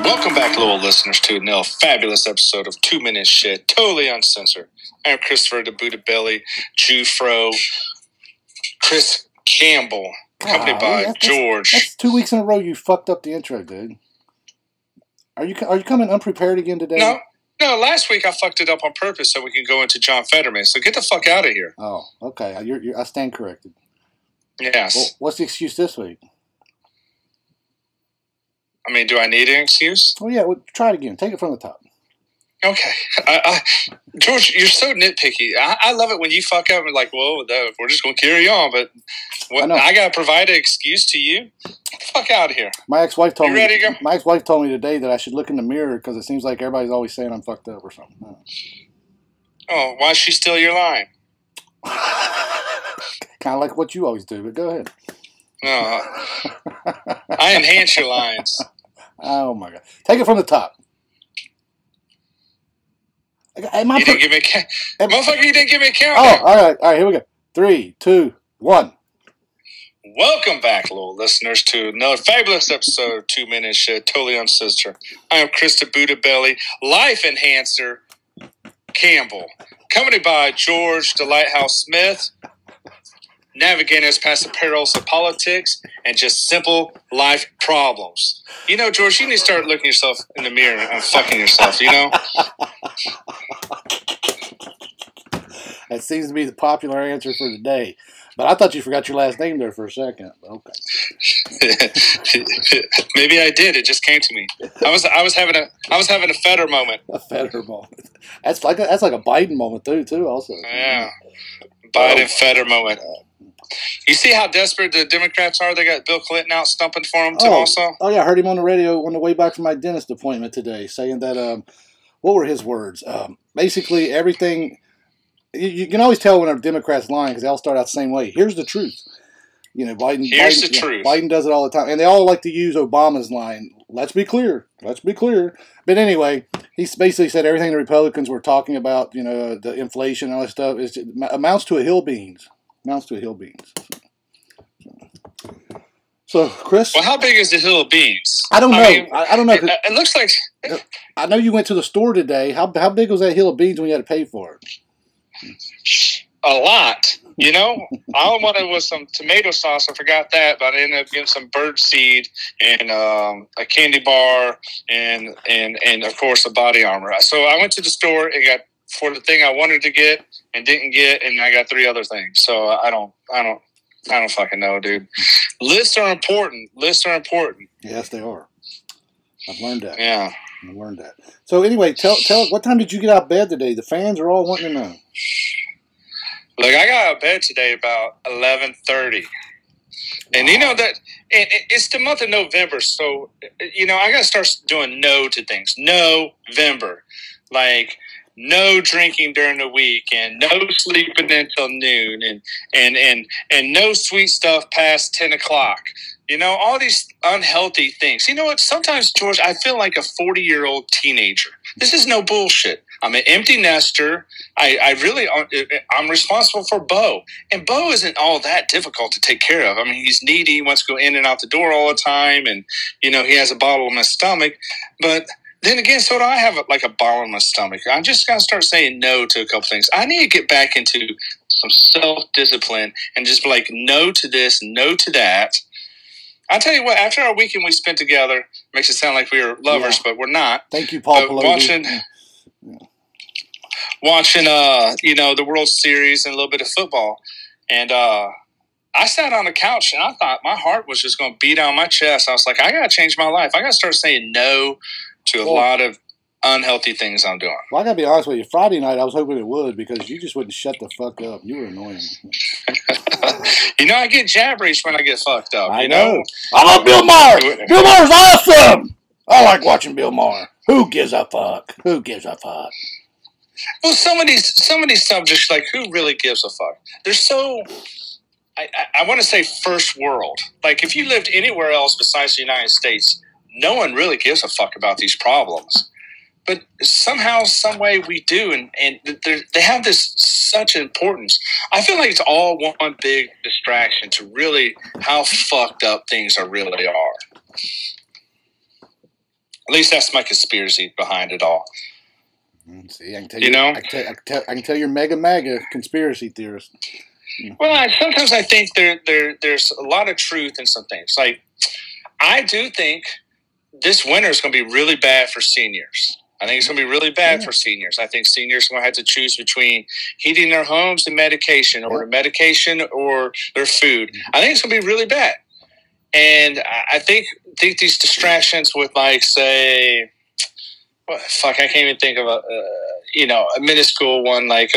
Welcome back, loyal listeners, to another fabulous episode of 2 Minute Shit, totally uncensored. I'm Christopher the Buddha Belly, Jufro, Chris Campbell, accompanied by George. That's 2 weeks in a row you fucked up the intro, dude. Are you coming unprepared again today? No. Last week I fucked it up on purpose so we can go into John Fetterman. So get the fuck out of here. Oh, okay. I stand corrected. Yes. Well, what's the excuse this week? I mean, do I need an excuse? Oh, yeah. Well, try it again. Take it from the top. Okay. George, you're so nitpicky. I love it when you fuck up and like, whoa, we're just going to carry on. But I got to provide an excuse to you? Get the fuck out of here. My ex-wife told me. Ready to go? My ex-wife told me today that I should look in the mirror because it seems like everybody's always saying I'm fucked up or something. Oh, why is she still your line? Kind of like what you always do, but go ahead. No, I enhance your lines. Oh, my God. Take it from the top. You didn't give me a motherfucker, you didn't give me a count. Oh, all right, here we go. 3, 2, 1. Welcome back, loyal listeners, to another fabulous episode of 2 Minute Shit, totally uncensored. I am Chris the Buddha Belly, life enhancer Campbell, accompanied by George the Lighthouse Smith, navigating us past the perils of politics and just simple life problems. You know, George, you need to start looking yourself in the mirror and fucking yourself, you know? That seems to be the popular answer for today. But I thought you forgot your last name there for a second. Okay. Maybe I did. It just came to me. I was having a Fetter moment. A Fetter moment. That's like a Biden moment too. Also. Yeah. Biden Fetter moment. You see how desperate the Democrats are? They got Bill Clinton out stumping for them too. Also. Oh yeah, I heard him on the radio on the way back from my dentist appointment today, saying that what were his words? Basically everything. You can always tell when a Democrat's lying because they all start out the same way. Here's the truth. You know, Biden. Here's the truth. Biden does it all the time, and they all like to use Obama's line. Let's be clear. But anyway, he basically said everything the Republicans were talking about, you know, the inflation and all that stuff, amounts to a hill beans. So, Chris. Well, how big is the hill of beans? I don't know. I don't know. It looks like. I know you went to the store today. How big was that hill of beans when you had to pay for it? A lot. You know, all I wanted was some tomato sauce. I forgot that, but I ended up getting some bird seed and a candy bar and of course a body armor. So I went to the store and got for the thing I wanted to get and didn't get, and I got 3 other things. So I don't fucking know, dude. Lists are important. Yes, they are. I've learned that. Yeah. I've learned that. So anyway, tell us, what time did you get out of bed today? The fans are all wanting to know. Look, I got out of bed today about 11:30. And you know that it's the month of November, so you know I gotta start doing no to things. November, like no drinking during the week, and no sleeping until noon, and no sweet stuff past 10 o'clock. You know, all these unhealthy things. You know what? Sometimes, George, I feel like a 40-year-old teenager. This is no bullshit. I'm an empty nester. I'm responsible for Bo. And Bo isn't all that difficult to take care of. I mean, he's needy. He wants to go in and out the door all the time. And, you know, he has a bottle in my stomach. But then again, so do I have like a bottle in my stomach. I'm just going to start saying no to a couple things. I need to get back into some self-discipline and just be like, no to this, no to that. I'll tell you what, after our weekend we spent together, makes it sound like we were lovers, but we're not. Thank you, Paul Pelosi. Watching, you know, the World Series and a little bit of football. And I sat on the couch and I thought my heart was just going to beat on my chest. I was like, I got to change my life. I got to start saying no to a lot of unhealthy things I'm doing. Well, I got to be honest with you. Friday night, I was hoping it would because you just wouldn't shut the fuck up. You were annoying. You know, I get jabberish when I get fucked up. I know. I love Bill Maher. Bill Maher's awesome. I like watching Bill Maher. Who gives a fuck? Well, some of these subjects, like, who really gives a fuck? They're so, I want to say first world. Like, if you lived anywhere else besides the United States, no one really gives a fuck about these problems. But somehow, some way we do, and they have this such importance. I feel like it's all one big distraction to really how fucked up things really are. At least that's my conspiracy behind it all. See, I can tell you. I can tell you're mega conspiracy theorist. Well, sometimes I think there's a lot of truth in some things. Like, I do think this winter is going to be really bad for seniors. I think it's going to be really bad for seniors. I think seniors are going to have to choose between heating their homes and medication, or medication or their food. I think it's going to be really bad. And I think these distractions with, like, say, I can't even think of a minuscule one, like,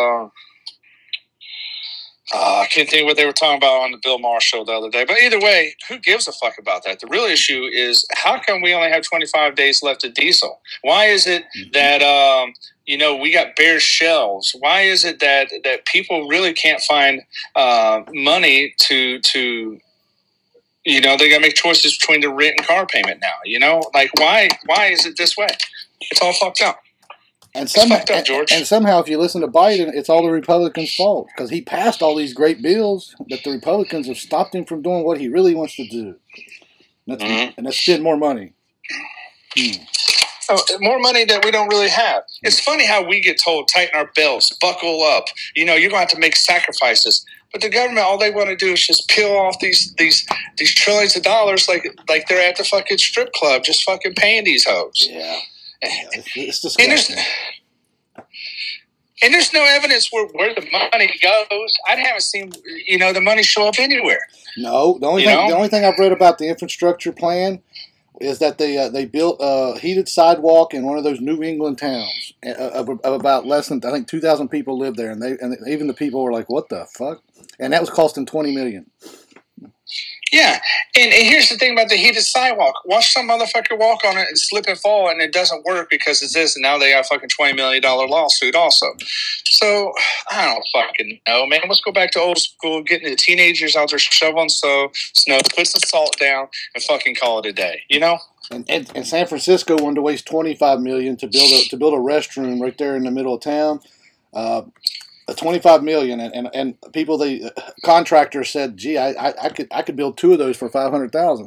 I can't think of what they were talking about on the Bill Maher show the other day. But either way, who gives a fuck about that? The real issue is, how come we only have 25 days left of diesel? Why is it that we got bare shelves? Why is it that people really can't find money to they got to make choices between the rent and car payment now? Like, why is it this way? It's all fucked up. And somehow, if you listen to Biden, it's all the Republicans' fault, because he passed all these great bills, but the Republicans have stopped him from doing what he really wants to do. And that's spend more money. More money that we don't really have. It's funny how we get told, tighten our belts, buckle up. You're going to have to make sacrifices. But the government, all they want to do is just peel off these trillions of dollars like they're at the fucking strip club, just fucking paying these hoes. Yeah. It's disgusting. And there's no evidence where the money goes. I haven't seen the money show up anywhere. No, the only thing I've read about the infrastructure plan is that they built a heated sidewalk in one of those New England towns of about less than, I think, 2,000 people live there, and even the people were like, "What the fuck?" And that was costing $20 million. Yeah, and here's the thing about the heated sidewalk. Watch some motherfucker walk on it and slip and fall, and it doesn't work because it's this, and now they got a fucking $20 million lawsuit also. So, I don't fucking know, man. Let's go back to old school, getting the teenagers out there shoveling snow, put some salt down, and fucking call it a day, And San Francisco wanted to waste $25 million to build a restroom right there in the middle of town. $25 million, and people, the contractor said, "Gee, I could build two of those for $500,000."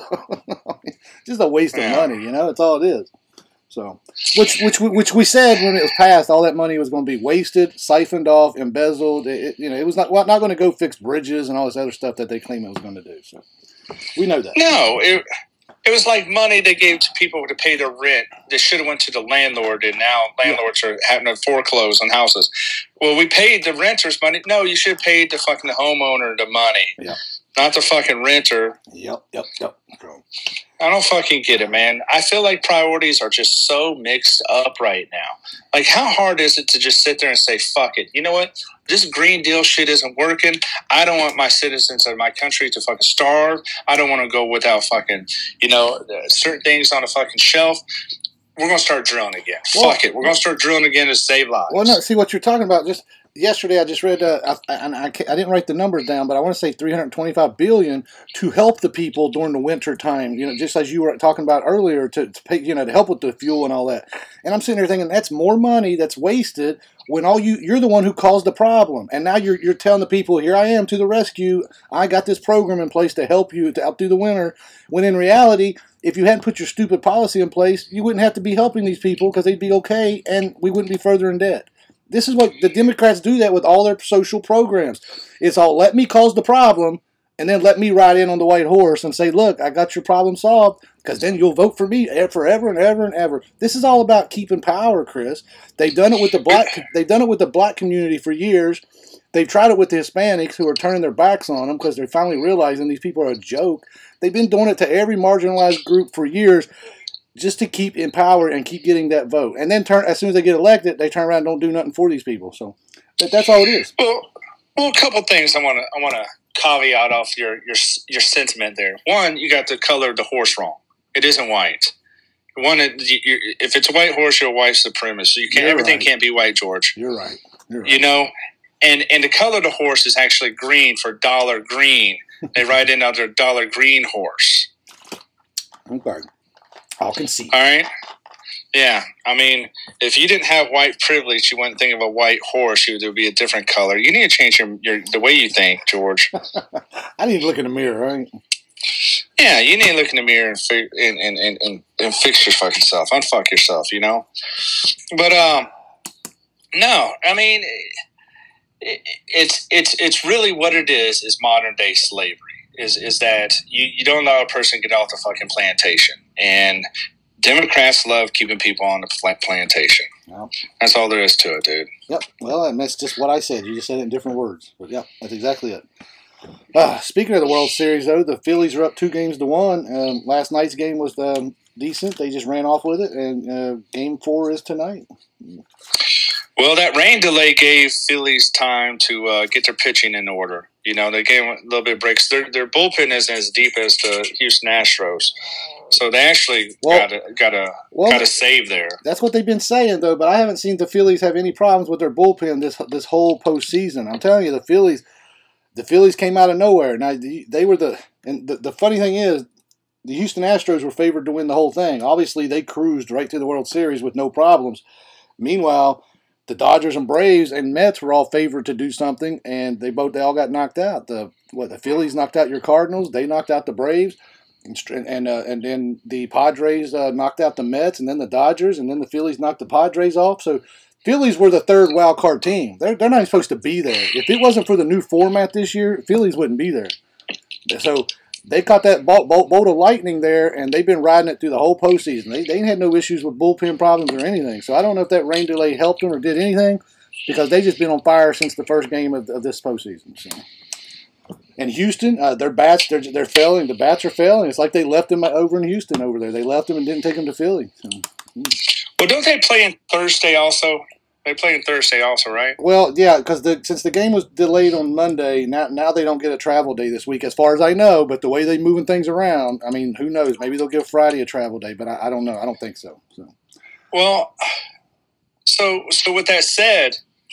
Just a waste of money, That's all it is. So, which we said when it was passed, all that money was going to be wasted, siphoned off, embezzled. It was not going to go fix bridges and all this other stuff that they claim it was going to do. So, we know that. No, it was like money they gave to people to pay their rent. They should have went to the landlord, and now landlords are having to foreclose on houses. Well, we paid the renters money. No, you should have paid the fucking homeowner the money, not the fucking renter. Yep. I don't fucking get it, man. I feel like priorities are just so mixed up right now. Like, how hard is it to just sit there and say, fuck it? You know what? This Green Deal shit isn't working. I don't want my citizens of my country to fucking starve. I don't want to go without fucking, certain things on a fucking shelf. We're going to start drilling again. Fuck it. We're going to start drilling again to save lives. Well, no, see what you're talking about. Just yesterday, I just read, I didn't write the numbers down, but I want to say $325 billion to help the people during the winter time. Just as you were talking about earlier, to pay, to help with the fuel and all that. And I'm sitting there thinking, that's more money that's wasted when you're the one who caused the problem, and now you're telling the people, here I am to the rescue. I got this program in place to help you to out through the winter. When in reality, if you hadn't put your stupid policy in place, you wouldn't have to be helping these people because they'd be okay, and we wouldn't be further in debt. This is what the Democrats do that with all their social programs. It's all, let me cause the problem, and then let me ride in on the white horse and say, look, I got your problem solved, because then you'll vote for me forever and ever and ever. This is all about keeping power, Chris. They've done it with the black community for years. They've tried it with the Hispanics, who are turning their backs on them because they're finally realizing these people are a joke. They've been doing it to every marginalized group for years, just to keep in power and keep getting that vote. And then as soon as they get elected, they turn around and don't do nothing for these people. So that's all it is. Well, a couple things I want to caveat off your sentiment there. One, you got the color of the horse wrong. It isn't white. One, if it's a white horse, you're a white supremacist. So everything can't be white, George. You're right. And the color of the horse is actually green for dollar green. They write in under dollar green horse. Okay. I'll concede. All right. Yeah. I mean, if you didn't have white privilege, you wouldn't think of a white horse. It would be a different color. You need to change the way you think, George. I need to look in the mirror, right? Yeah, you need to look in the mirror and fix your fucking self. Unfuck yourself, you know? But, no, I mean, it's really what it is modern day slavery. Is that you don't allow a person to get off the fucking plantation. And Democrats love keeping people on the plantation. Yep. That's all there is to it, dude. Yep. Well, and that's just what I said. You just said it in different words. But, yep, that's exactly it. Speaking of the World Series, though, the Phillies are up 2-1. Last night's game was decent. They just ran off with it, and Game 4 is tonight. Well, that rain delay gave Phillies time to get their pitching in order. You know, they gave a little bit of breaks. Their bullpen isn't as deep as the Houston Astros, so they actually got a save there. That's what they've been saying, though. But I haven't seen the Phillies have any problems with their bullpen this whole postseason. I'm telling you, the Phillies came out of nowhere. Now they were the funny thing is, the Houston Astros were favored to win the whole thing. Obviously, they cruised right to the World Series with no problems. Meanwhile, the Dodgers and Braves and Mets were all favored to do something, and they all got knocked out. The Phillies knocked out your Cardinals. They knocked out the Braves, and then the Padres knocked out the Mets, and then the Dodgers, and then the Phillies knocked the Padres off. So Phillies were the third wild card team. They're not even supposed to be there. If it wasn't for the new format this year, Phillies wouldn't be there. So they caught that bolt of lightning there, and they've been riding it through the whole postseason. They ain't had no issues with bullpen problems or anything. So I don't know if that rain delay helped them or did anything, because they've just been on fire since the first game of this postseason. So. And Houston, their bats, they're failing. The bats are failing. It's like they left them over in Houston over there. They left them and didn't take them to Philly. So. Well, don't they play in Thursday also? They play in Thursday also, right? Well, yeah, because since the game was delayed on Monday, now they don't get a travel day this week, as far as I know. But the way they're moving things around, I mean, who knows? Maybe they'll give Friday a travel day, but I don't know. I don't think so. Well, so with that said,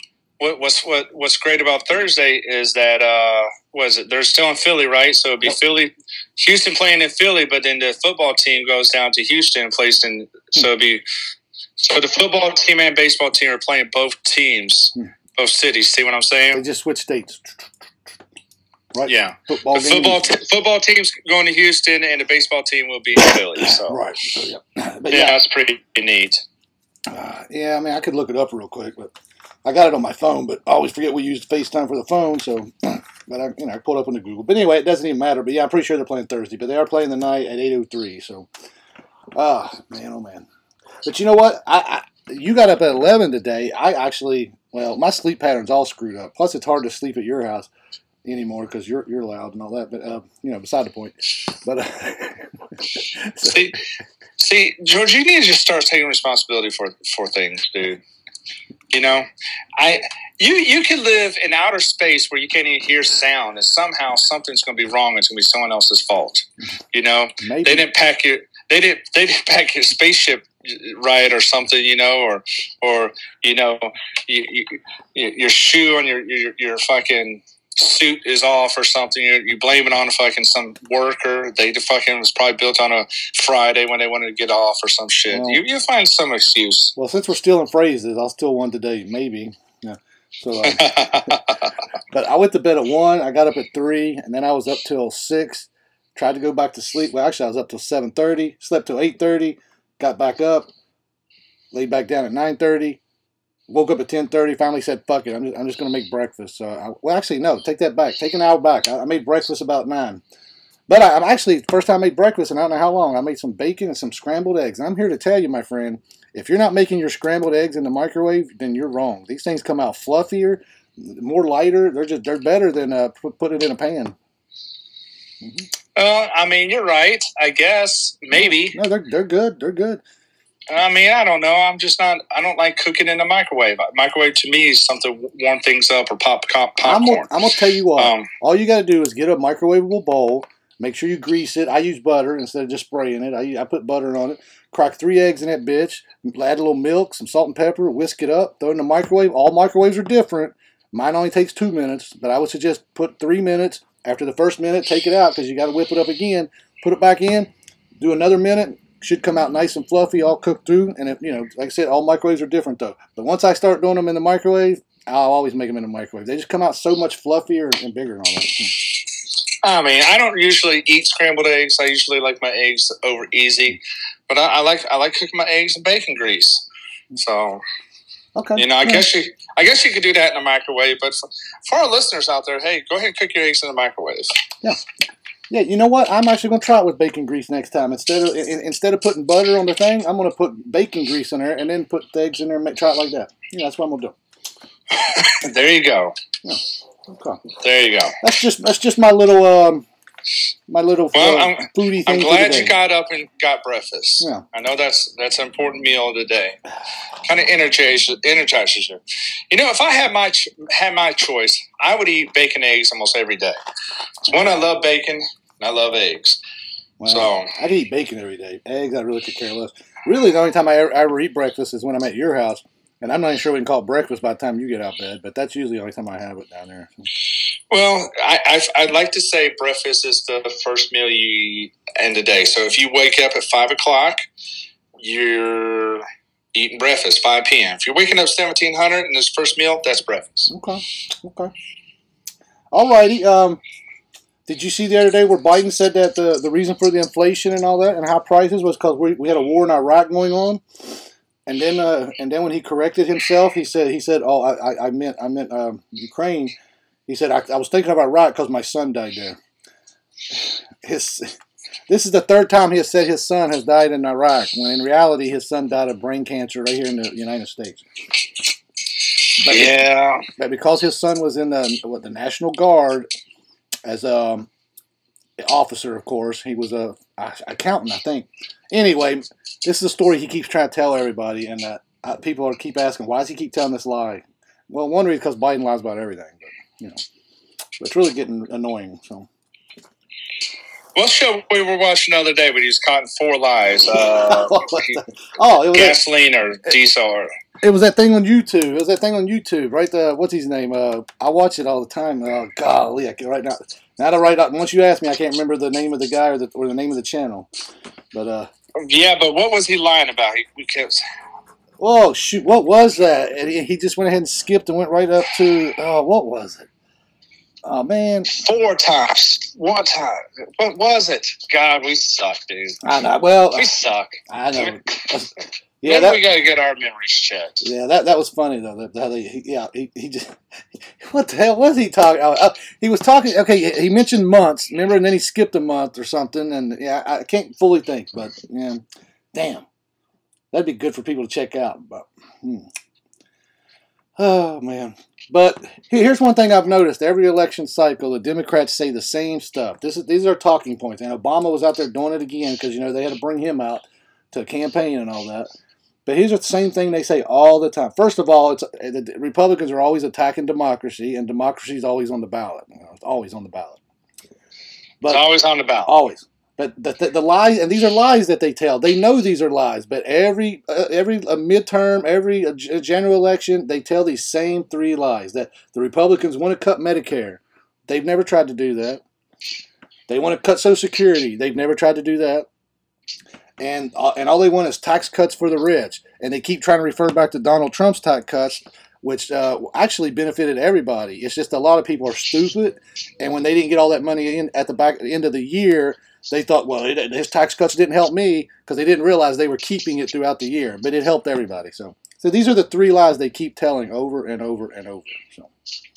what's great about Thursday is that they're still in Philly, right? So it'd be Philly, Houston playing in Philly, but then the football team goes down to Houston and plays in. So it'd be. So the football team and baseball team are playing both teams, both cities. See what I'm saying? They just switch states. Right. Yeah. Football team's going to Houston, and the baseball team will be in Philly. So. Right. So, yeah. But yeah, that's pretty neat. Yeah, I mean, I could look it up real quick, but I got it on my phone. But I always forget we used FaceTime for the phone. So, but I pulled up on the Google. But anyway, it doesn't even matter. But yeah, I'm pretty sure they're playing Thursday. But they are playing the night at 8:03. So, man, oh man. But you know what? You got up at 11 today. My sleep pattern's all screwed up. Plus, it's hard to sleep at your house anymore because you're loud and all that. But beside the point. But see, George, you need to just start taking responsibility for things, dude. You know, you can live in outer space where you can't even hear sound, and somehow something's going to be wrong. It's going to be someone else's fault. You know, maybe. They didn't pack your spaceship right or something, you know, or you know, your shoe on your fucking suit is off or something. You blame it on fucking some worker. They fucking was probably built on a Friday when they wanted to get off or some shit. Well, you find some excuse. Well, since we're stealing phrases, I'll steal one today, maybe. Yeah. So, but I went to bed at 1. I got up at 3, and then I was up till 6. Tried to go back to sleep. Well, actually, I was up till 7:30. Slept till 8:30. Got back up. Laid back down at 9:30. Woke up at 10:30. Finally said, "Fuck it. I'm just going to make breakfast." So, actually, no. Take that back. Take an hour back. I made breakfast about 9. But I'm actually first time I made breakfast in I don't know how long. I made some bacon and some scrambled eggs. And I'm here to tell you, my friend, if you're not making your scrambled eggs in the microwave, then you're wrong. These things come out fluffier, more lighter. They're better than put it in a pan. Mm-hmm. I mean, you're right. I guess maybe. No, they're good. They're good. I mean, I don't know. I'm just not. I don't like cooking in the microwave. Microwave to me is something to warm things up or popcorn. I'm gonna tell you what. All you got to do is get a microwavable bowl. Make sure you grease it. I use butter instead of just spraying it. I put butter on it. Crack 3 eggs in that bitch. Add a little milk, some salt and pepper. Whisk it up. Throw it in the microwave. All microwaves are different. Mine only takes 2 minutes, but I would suggest put 3 minutes. After the first minute, take it out because you got to whip it up again. Put it back in. Do another minute. Should come out nice and fluffy, all cooked through. And like I said, all microwaves are different though. But once I start doing them in the microwave, I'll always make them in the microwave. They just come out so much fluffier and bigger and all that. I mean, I don't usually eat scrambled eggs. I usually like my eggs over easy, but I like cooking my eggs in bacon grease. So, Okay. I guess you could do that in a microwave. But for our listeners out there, hey, go ahead and cook your eggs in the microwave. Yeah. Yeah, you know what? I'm actually going to try it with bacon grease next time. Instead of putting butter on the thing, I'm going to put bacon grease in there and then put the eggs in there and try it like that. Yeah, that's what I'm going to do. There you go. Yeah. Okay. There you go. That's just my little foodie thing. I'm glad you got up and got breakfast. Yeah. I know that's an important meal of the day. Kind of energizes you. If I had my choice, I would eat bacon eggs almost every day. One, I love bacon, and I love eggs. Well, so I could eat bacon every day. Eggs, I really could care less. Really, the only time I ever eat breakfast is when I'm at your house. And I'm not even sure we can call it breakfast by the time you get out of bed, but that's usually the only time I have it down there. So. Well, I'd like to say breakfast is the first meal you eat in the day. So if you wake up at 5 o'clock, you're eating breakfast, 5 p.m. If you're waking up 1700 and this first meal, that's breakfast. Okay. All righty. Did you see the other day where Biden said that the reason for the inflation and all that and high prices was because we had a war in Iraq going on? And then when he corrected himself, he said, "Oh, I meant Ukraine." He said, "I was thinking about Iraq because my son died there." This is the third time he has said his son has died in Iraq, when in reality his son died of brain cancer right here in the United States. But because his son was in the National Guard as a officer, of course, he was a accountant, I think. Anyway. This is a story he keeps trying to tell everybody, and people keep asking, why does he keep telling this lie? Well, one reason is because Biden lies about everything, but it's really getting annoying. So, what show we were watching the other day, but he was caught in 4 lies? It was gasoline or diesel. It was that thing on YouTube. Right? What's his name? I watch it all the time. Golly, I can right now. Now to write out. Once you ask me, I can't remember the name of the guy or the name of the channel, but. Yeah, but what was he lying about? He kept... Oh, shoot. What was that? And he just went ahead and skipped and went right up to... what was it? Oh, man. 4 times. 1 time. What was it? God, we suck, dude. I know. Well... We suck. I know. We got to get our memories checked. Yeah, that was funny, though. He just... What the hell was he talking about? He was talking... Okay, he mentioned months, remember? And then he skipped a month or something. And, I can't fully think, but, damn. That'd be good for people to check out. But, Oh, man. But here's one thing I've noticed. Every election cycle, the Democrats say the same stuff. These are talking points. And Obama was out there doing it again because, they had to bring him out to campaign and all that. But here's the same thing they say all the time. First of all, the Republicans are always attacking democracy, and democracy is always on the ballot. It's always on the ballot. But, it's always on the ballot. Always. But the lies, and these are lies that they tell. They know these are lies. But every midterm, every general election, they tell these same 3 lies. That the Republicans want to cut Medicare. They've never tried to do that. They want to cut Social Security. They've never tried to do that. And all they want is tax cuts for the rich. And they keep trying to refer back to Donald Trump's tax cuts, which actually benefited everybody. It's just a lot of people are stupid. And when they didn't get all that money in at the end of the year, they thought, well, his tax cuts didn't help me, because they didn't realize they were keeping it throughout the year. But it helped everybody. So these are the 3 lies they keep telling over and over and over. So.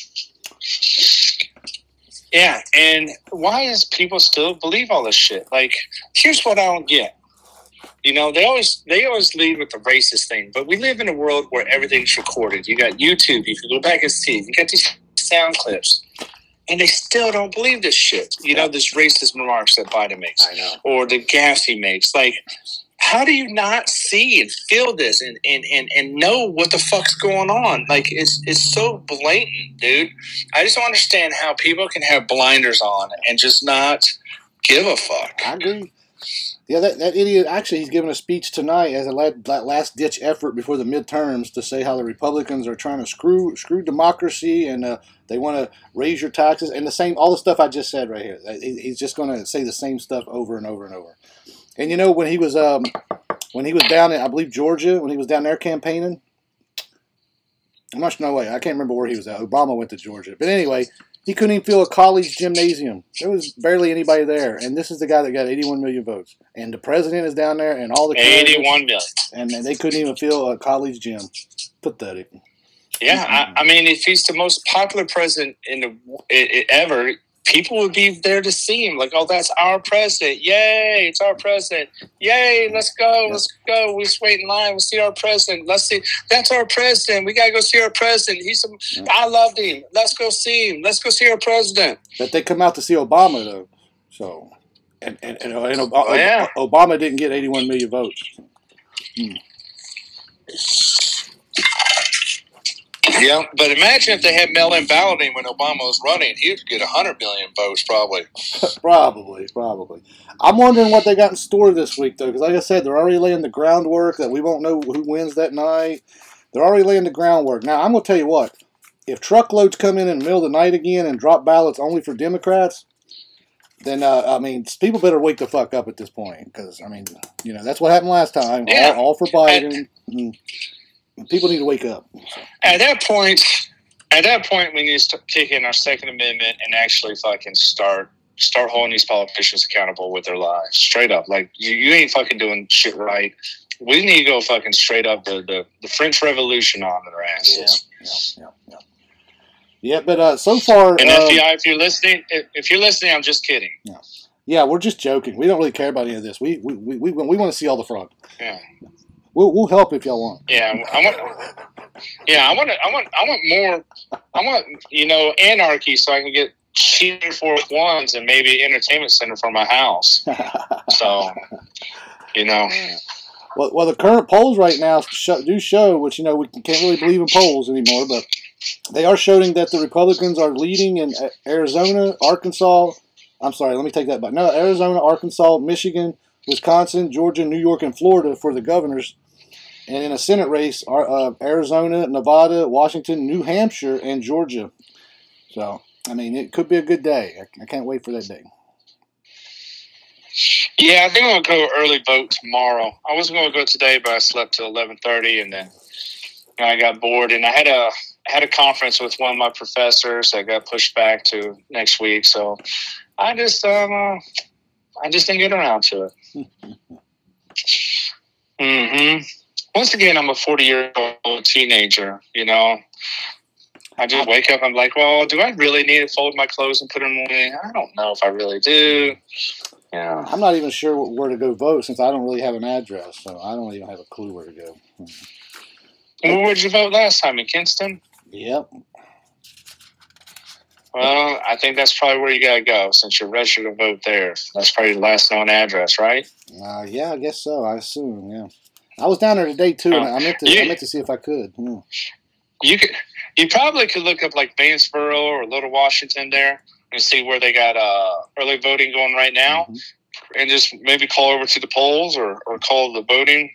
Yeah, and why does people still believe all this shit? Like, here's what I don't get. They always lead with the racist thing, but we live in a world where everything's recorded. You got YouTube, you can go back and see. You got these sound clips, and they still don't believe this shit. This racist remarks that Biden makes, I know, or the gas he makes. Like, how do you not see and feel this and know what the fuck's going on? Like, it's so blatant, dude. I just don't understand how people can have blinders on and just not give a fuck. I agree. Yeah, that idiot, actually, he's giving a speech tonight as a last-ditch effort before the midterms to say how the Republicans are trying to screw democracy, and they want to raise your taxes, and all the stuff I just said right here. He's just going to say the same stuff over and over and over. And when he was down in, I believe, Georgia, when he was down there campaigning, I can't remember where he was at. Obama went to Georgia. But anyway, He couldn't even fill a college gymnasium. There was barely anybody there, and this is the guy that got 81 million votes. And the president is down there, and all the 81 million, and they couldn't even fill a college gym. Pathetic. Yeah, I mean, if he's the most popular president ever, people would be there to see him. Like, oh, that's our president! Yay, it's our president! Yay, let's go, let's go! We just wait in line. We'll see our president. Let's see. That's our president. We gotta go see our president. I loved him. Let's go see him. Let's go see our president. But they come out to see Obama though, so and Obama didn't get 81 million votes. Yeah, but imagine if they had mail-in balloting when Obama was running. He would get 100 million votes, probably. Probably. I'm wondering what they got in store this week, though, because like I said, they're already laying the groundwork that we won't know who wins that night. They're already laying the groundwork. Now, I'm going to tell you what. If truckloads come in the middle of the night again and drop ballots only for Democrats, then, people better wake the fuck up at this point, because, that's what happened last time. Yeah. All for Biden. People need to wake up. At that point, we need to kick in our Second Amendment and actually fucking start holding these politicians accountable with their lives. Straight up. Like, you ain't fucking doing shit right. We need to go fucking straight up the French Revolution on their asses. Yeah, but so far... And FBI, if you're listening, I'm just kidding. Yeah, we're just joking. We don't really care about any of this. We want to see all the fraud. Yeah. We'll help if y'all want. Yeah, I want more. I want anarchy so I can get cheaper Fourth Ones and maybe entertainment center for my house. So, Well, the current polls right now do show, which we can't really believe in polls anymore, but they are showing that the Republicans are leading in Arizona, Arkansas. I'm sorry, let me take that back. No, Arizona, Arkansas, Michigan, Wisconsin, Georgia, New York, and Florida for the governors. And in a Senate race, Arizona, Nevada, Washington, New Hampshire, and Georgia. So, it could be a good day. I can't wait for that day. Yeah, I think I'm going to go early vote tomorrow. I wasn't going to go today, but I slept till 11:30, and then I got bored. And I had a conference with one of my professors that got pushed back to next week. So I just didn't get around to it. Mm-hmm. Once again, I'm a 40-year-old teenager, I just wake up, I'm like, well, do I really need to fold my clothes and put them away? I don't know if I really do. Yeah. I'm not even sure where to go vote since I don't really have an address, so I don't even have a clue where to go. Well, where'd you vote last time? In Kinston? Yep. Well, I think that's probably where you got to go since you're registered to vote there. That's probably the last known address, right? Yeah, I guess so. I assume, yeah. I was down there today too, and I meant to see if I could. Yeah. You probably could look up like Vanceboro or Little Washington there and see where they got early voting going right now, and just maybe call over to the polls or call the voting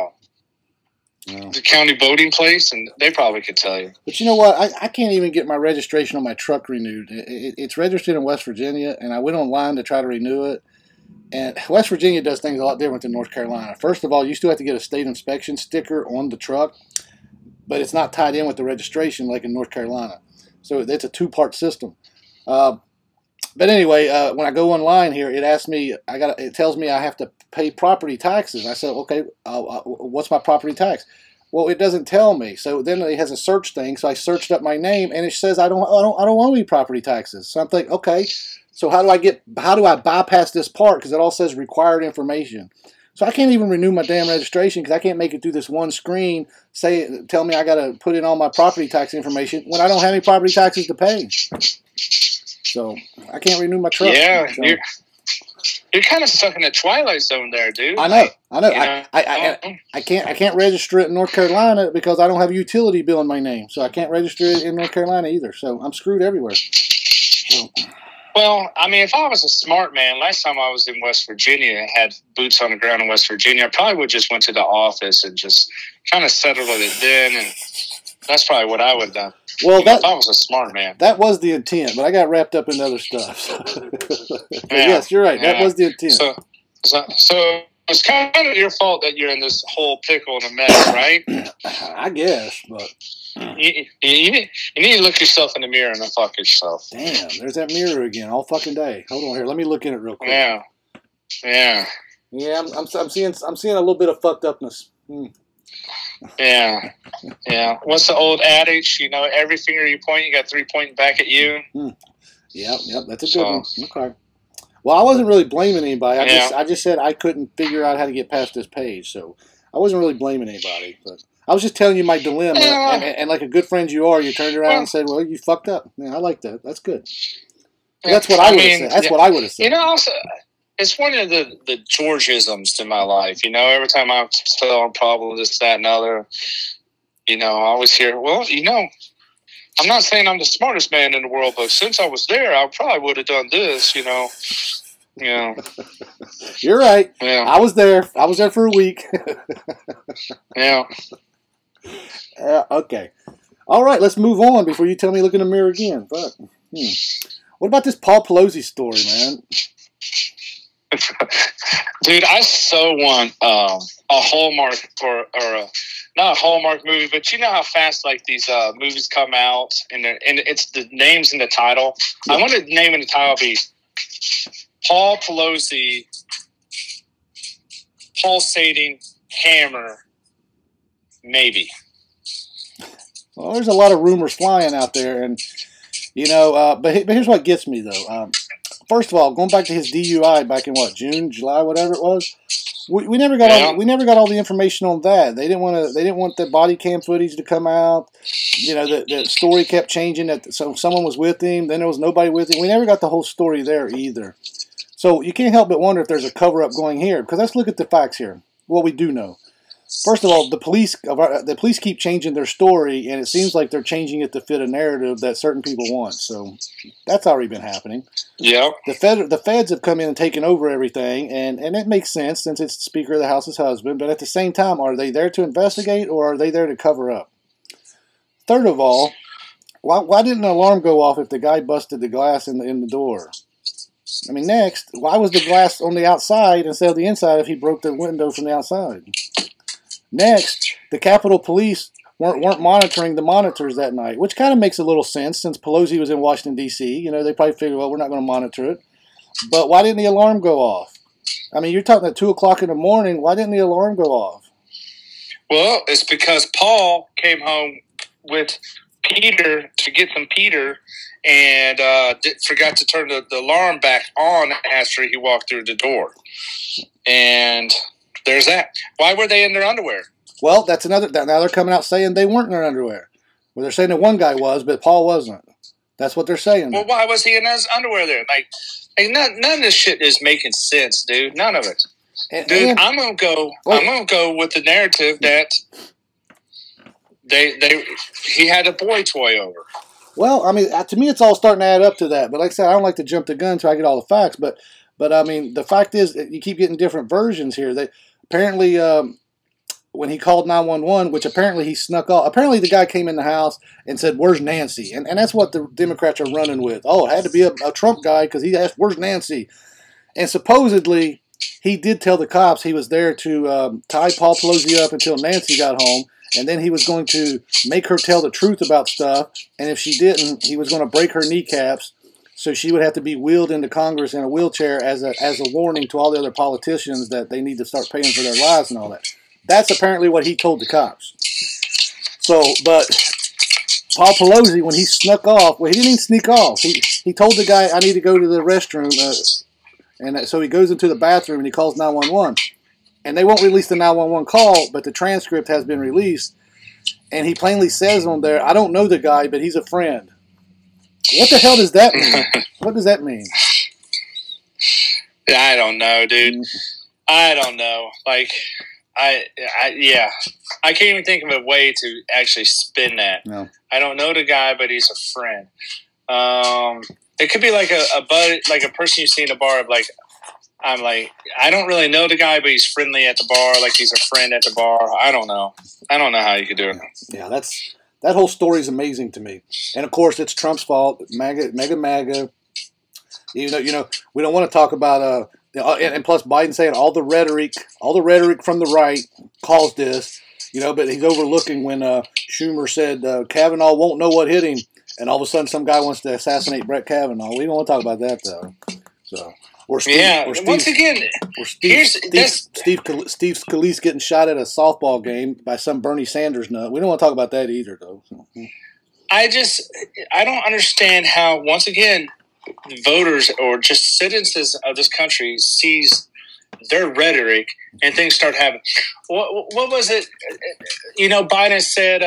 the county voting place, and they probably could tell you. But you know what? I can't even get my registration on my truck renewed. It's registered in West Virginia, and I went online to try to renew it. And West Virginia does things a lot different than North Carolina. First of all, you still have to get a state inspection sticker on the truck, but it's not tied in with the registration like in North Carolina. So it's a two-part system. But anyway, when I go online here, it asks me, it tells me I have to pay property taxes. I said, okay, what's my property tax? Well, it doesn't tell me. So then it has a search thing. So I searched up my name, and it says I don't owe any property taxes. So I'm thinking, okay. So how do I bypass this part? Because it all says required information. So I can't even renew my damn registration because I can't make it through this one screen. Tell me I got to put in all my property tax information when I don't have any property taxes to pay. So I can't renew my truck. Yeah, so. You're kind of stuck in the twilight zone there, dude. I know. I can't register it in North Carolina because I don't have a utility bill in my name. So I can't register it in North Carolina either. So I'm screwed everywhere. So. Well, if I was a smart man, last time I was in West Virginia and had boots on the ground in West Virginia, I probably would just went to the office and just kind of settled it then, and that's probably what I would have done. Well, if I was a smart man. That was the intent, but I got wrapped up in other stuff. Yes, you're right. That was the intent. So it's kind of your fault that you're in this whole pickle and a mess, right? I guess, but you need to look yourself in the mirror and unfuck yourself. Damn, there's that mirror again all fucking day. Hold on here, let me look in it real quick. Yeah. I'm seeing a little bit of fucked upness. Yeah. What's the old adage? Every finger you point, you got 3 pointing back at you. Yep, that's a good one. Okay. Well, I wasn't really blaming anybody. I just said I couldn't figure out how to get past this page, so I wasn't really blaming anybody. But I was just telling you my dilemma, and like a good friend you are, you turned around and said, "Well, you fucked up." Yeah, I like that. That's good. That's what I would have said. That's what I would have said. Also, it's one of the Georgisms in my life. Every time I'm still on problem with this, that, and other, I always hear, well, I'm not saying I'm the smartest man in the world, but since I was there, I probably would have done this, Yeah. You're right. Yeah. I was there. I was there for a week. Yeah. Okay. All right, let's move on before you tell me look in the mirror again. Fuck. What about this Paul Pelosi story, man? Dude, I so want a Hallmark or not a Hallmark movie, but you know how fast like these movies come out and it's the names in the title. Yeah. I want the name in the title be Paul Pelosi pulsating hammer, maybe. Well, there's a lot of rumors flying out there, and but here's what gets me though. First of all, going back to his DUI back in June, July, whatever it was, we never got all the information on that. They didn't want the body cam footage to come out. The story kept changing. So someone was with him, then there was nobody with him. We never got the whole story there either. So you can't help but wonder if there's a cover up going here. Because let's look at the facts here. What we do know. First of all, the police keep changing their story, and it seems like they're changing it to fit a narrative that certain people want. So that's already been happening. Yeah. The feds have come in and taken over everything, and it makes sense since it's the Speaker of the House's husband. But at the same time, are they there to investigate or are they there to cover up? Third of all, why didn't an alarm go off if the guy busted the glass in the door? I mean, next, why was the glass on the outside instead of the inside if he broke the window from the outside? Next, the Capitol Police weren't monitoring the monitors that night, which kind of makes a little sense since Pelosi was in Washington, D.C. They probably figured, well, we're not going to monitor it. But why didn't the alarm go off? I mean, you're talking at 2 o'clock in the morning. Why didn't the alarm go off? Well, it's because Paul came home with Peter to get some Peter and forgot to turn the alarm back on after he walked through the door. And there's that. Why were they in their underwear? Well, that's another. Now they're coming out saying they weren't in their underwear. Well, they're saying that one guy was, but Paul wasn't. That's what they're saying. Well, why was he in his underwear there? Like none of this shit is making sense, dude. None of it. I'm gonna go with the narrative that he had a boy toy over. Well, I mean, to me, it's all starting to add up to that. But like I said, I don't like to jump the gun until I get all the facts. But I mean, the fact is, you keep getting different versions here. They apparently, when he called 911, which apparently he snuck off. Apparently, the guy came in the house and said, "Where's Nancy?" And that's what the Democrats are running with. Oh, it had to be a Trump guy because he asked, "Where's Nancy?" And supposedly, he did tell the cops he was there to tie Paul Pelosi up until Nancy got home. And then he was going to make her tell the truth about stuff. And if she didn't, he was going to break her kneecaps. So she would have to be wheeled into Congress in a wheelchair as a warning to all the other politicians that they need to start paying for their lives and all that. That's apparently what he told the cops. So, but Paul Pelosi, when he snuck off, well, he didn't even sneak off. He told the guy, "I need to go to the restroom." And so he goes into the bathroom and he calls 911. And they won't release the 911 call, but the transcript has been released. And he plainly says on there, "I don't know the guy, but he's a friend." What the hell does that mean? What does that mean? I don't know, dude. I don't know. Like, I can't even think of a way to actually spin that. No. I don't know the guy, but he's a friend. It could be like a buddy, like a person you see in a bar. I'm like, I don't really know the guy, but he's friendly at the bar, like he's a friend at the bar. I don't know how you could do it. Yeah, that whole story is amazing to me. And of course, it's Trump's fault. MAGA. You know, we don't want to talk about And plus Biden saying all the rhetoric from the right caused this, but he's overlooking when Schumer said Kavanaugh won't know what hit him, and all of a sudden some guy wants to assassinate Brett Kavanaugh. We don't want to talk about that though. So, once again, Steve Scalise getting shot at a softball game by some Bernie Sanders nut. We don't want to talk about that either though. So. I don't understand how, once again, voters or just citizens of this country sees their rhetoric and things start happening. What was it? Biden said,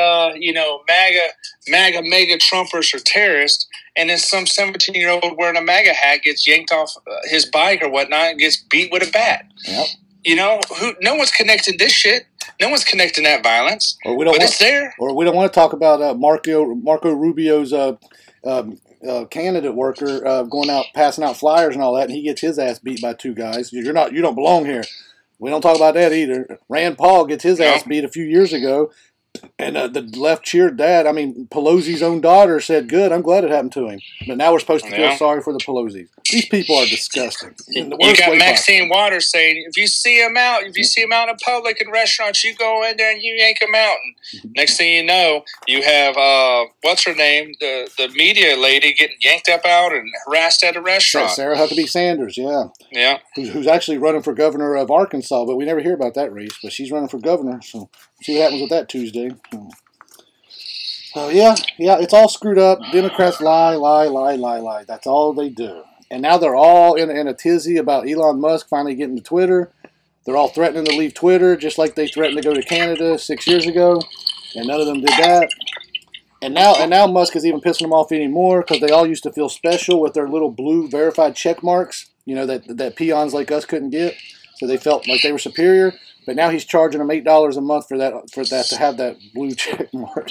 MAGA Trumpers are terrorists, and then some 17-year-old wearing a MAGA hat gets yanked off his bike or whatnot and gets beat with a bat. Yep. No one's connecting this shit. No one's connecting that violence. It's there. Or we don't want to talk about Marco Rubio's candidate worker going out passing out flyers and all that, and he gets his ass beat by two guys. You don't belong here. We don't talk about that either. Rand Paul gets his ass beat a few years ago, and the left cheered that. I mean, Pelosi's own daughter said, "Good, I'm glad it happened to him." But now we're supposed to feel sorry for the Pelosi's. These people are disgusting. You got Maxine Waters saying, if you see him out in public in restaurants, you go in there and you yank him out. And next thing you know, you have what's her name, the media lady getting yanked up out and harassed at a restaurant. Sarah Huckabee Sanders, yeah, who's actually running for governor of Arkansas, but we never hear about that race. But she's running for governor, so see what happens with that Tuesday. So yeah, it's all screwed up. Democrats lie. That's all they do. And now they're all in a tizzy about Elon Musk finally getting to Twitter. They're all threatening to leave Twitter, just like they threatened to go to Canada 6 years ago, and none of them did that. And now Musk is even pissing them off anymore because they all used to feel special with their little blue verified check marks, that peons like us couldn't get. So they felt like they were superior. But now he's charging them $8 a month for that to have that blue check mark.